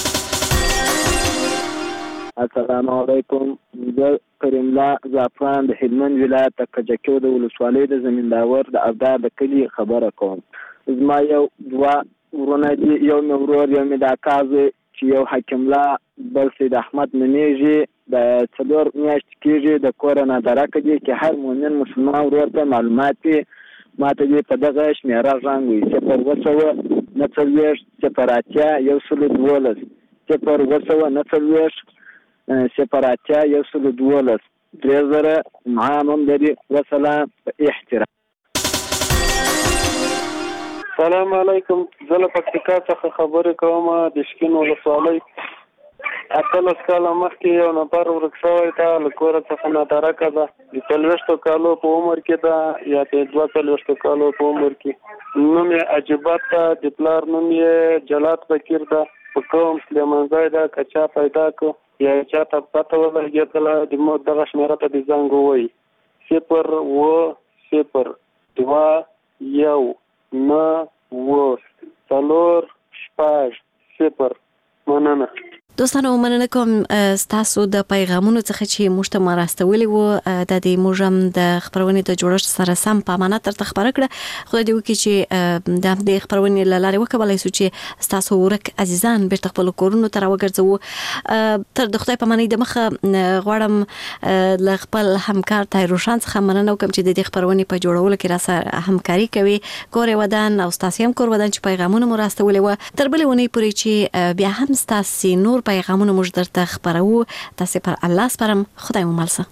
السلام علیکم. زه کریم الله زعفران د هلمند ولایت د کجکیو د ولسوالۍ د زمینداور د ابدار د کلي خبره کوم. زما یو دوه ورونه دي، یو مې ورور یو مې د اکا زوی چې یو حکیم الله بل سید احمد نومیږي. د څلور میاشتې کېږي د کوره نادرکه دي چې هر مؤمن مسلمان ورور ته معلومات وي. ما ته دې په دغه شمېره غږ وي صفر اوه سوه نه څلوېښت صفر اتیا یو سل دولس صفر اوه سوه نه څلوېښت صفر اتیا یو سل دولس درې زره عام هم لري. وسلام په احترام. سلام علیکم. زه له پکتیکا څخه خبرې کوم. د شکین ولسوالۍ اتلس کاله مخکې یو نفر ورک شوی ده، له کوره څخه نادرکه ده، د څلوېښتو کالو په عمر کې ده یا د دوه څلوېښتو کالو په عمر کې. نوم یې عجیبت ده، د پلار نوم یې جلات بکیر ده، په قوم سلیمانزی ده. که چا پیدا کړو یا چا ته پته ولګېدله د موږ دغه شمېره ته د زنګ ووایي صفر اوه صفر دوه یو نه اوه څلور شپږ صفر. مننه. دوستانو مننه کوم ستاسو د پیغامونو څخه چې موږ ته راستولي وو. د دې موږ هم د خبرونې د جوړښت سره سم په امانت تر خبره کړه. خو دې وکړي چې د دې خبرونې لاره وکولای شو چې ستاسو ورک عزیزان بیرته خپل کورونو ته راوګرځو. تر د خدای په معنی د مخه غواړم ل خپل همکار طاهر روشن څخه مننه وکم چې د دې خبرونې په جوړولو کې را سره همکاري کوي. کور ودان او ستاسو هم کور ودان چې پیغامونه مو راستولي وو. تر بلې ونې پورې چې بیا هم ستاسو نور پیغامونه موږ درته خبرو. تاسو پر الله سپارم. خدای مو مل شه.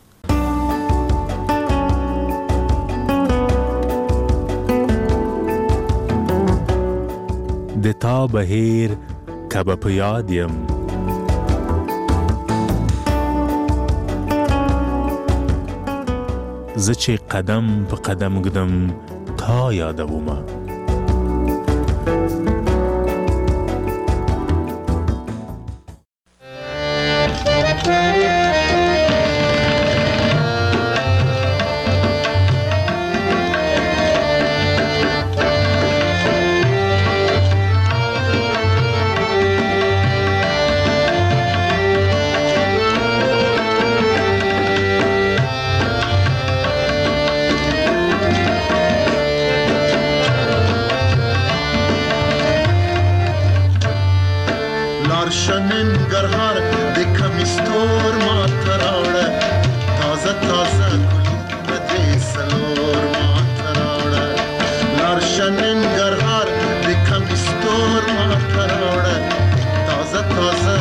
د تا بهیر کبه په یاد یم، زه چې قدم په قدم ګدم تا یادومه. Ninggarhar, de kamiskor ma tarada, taza taza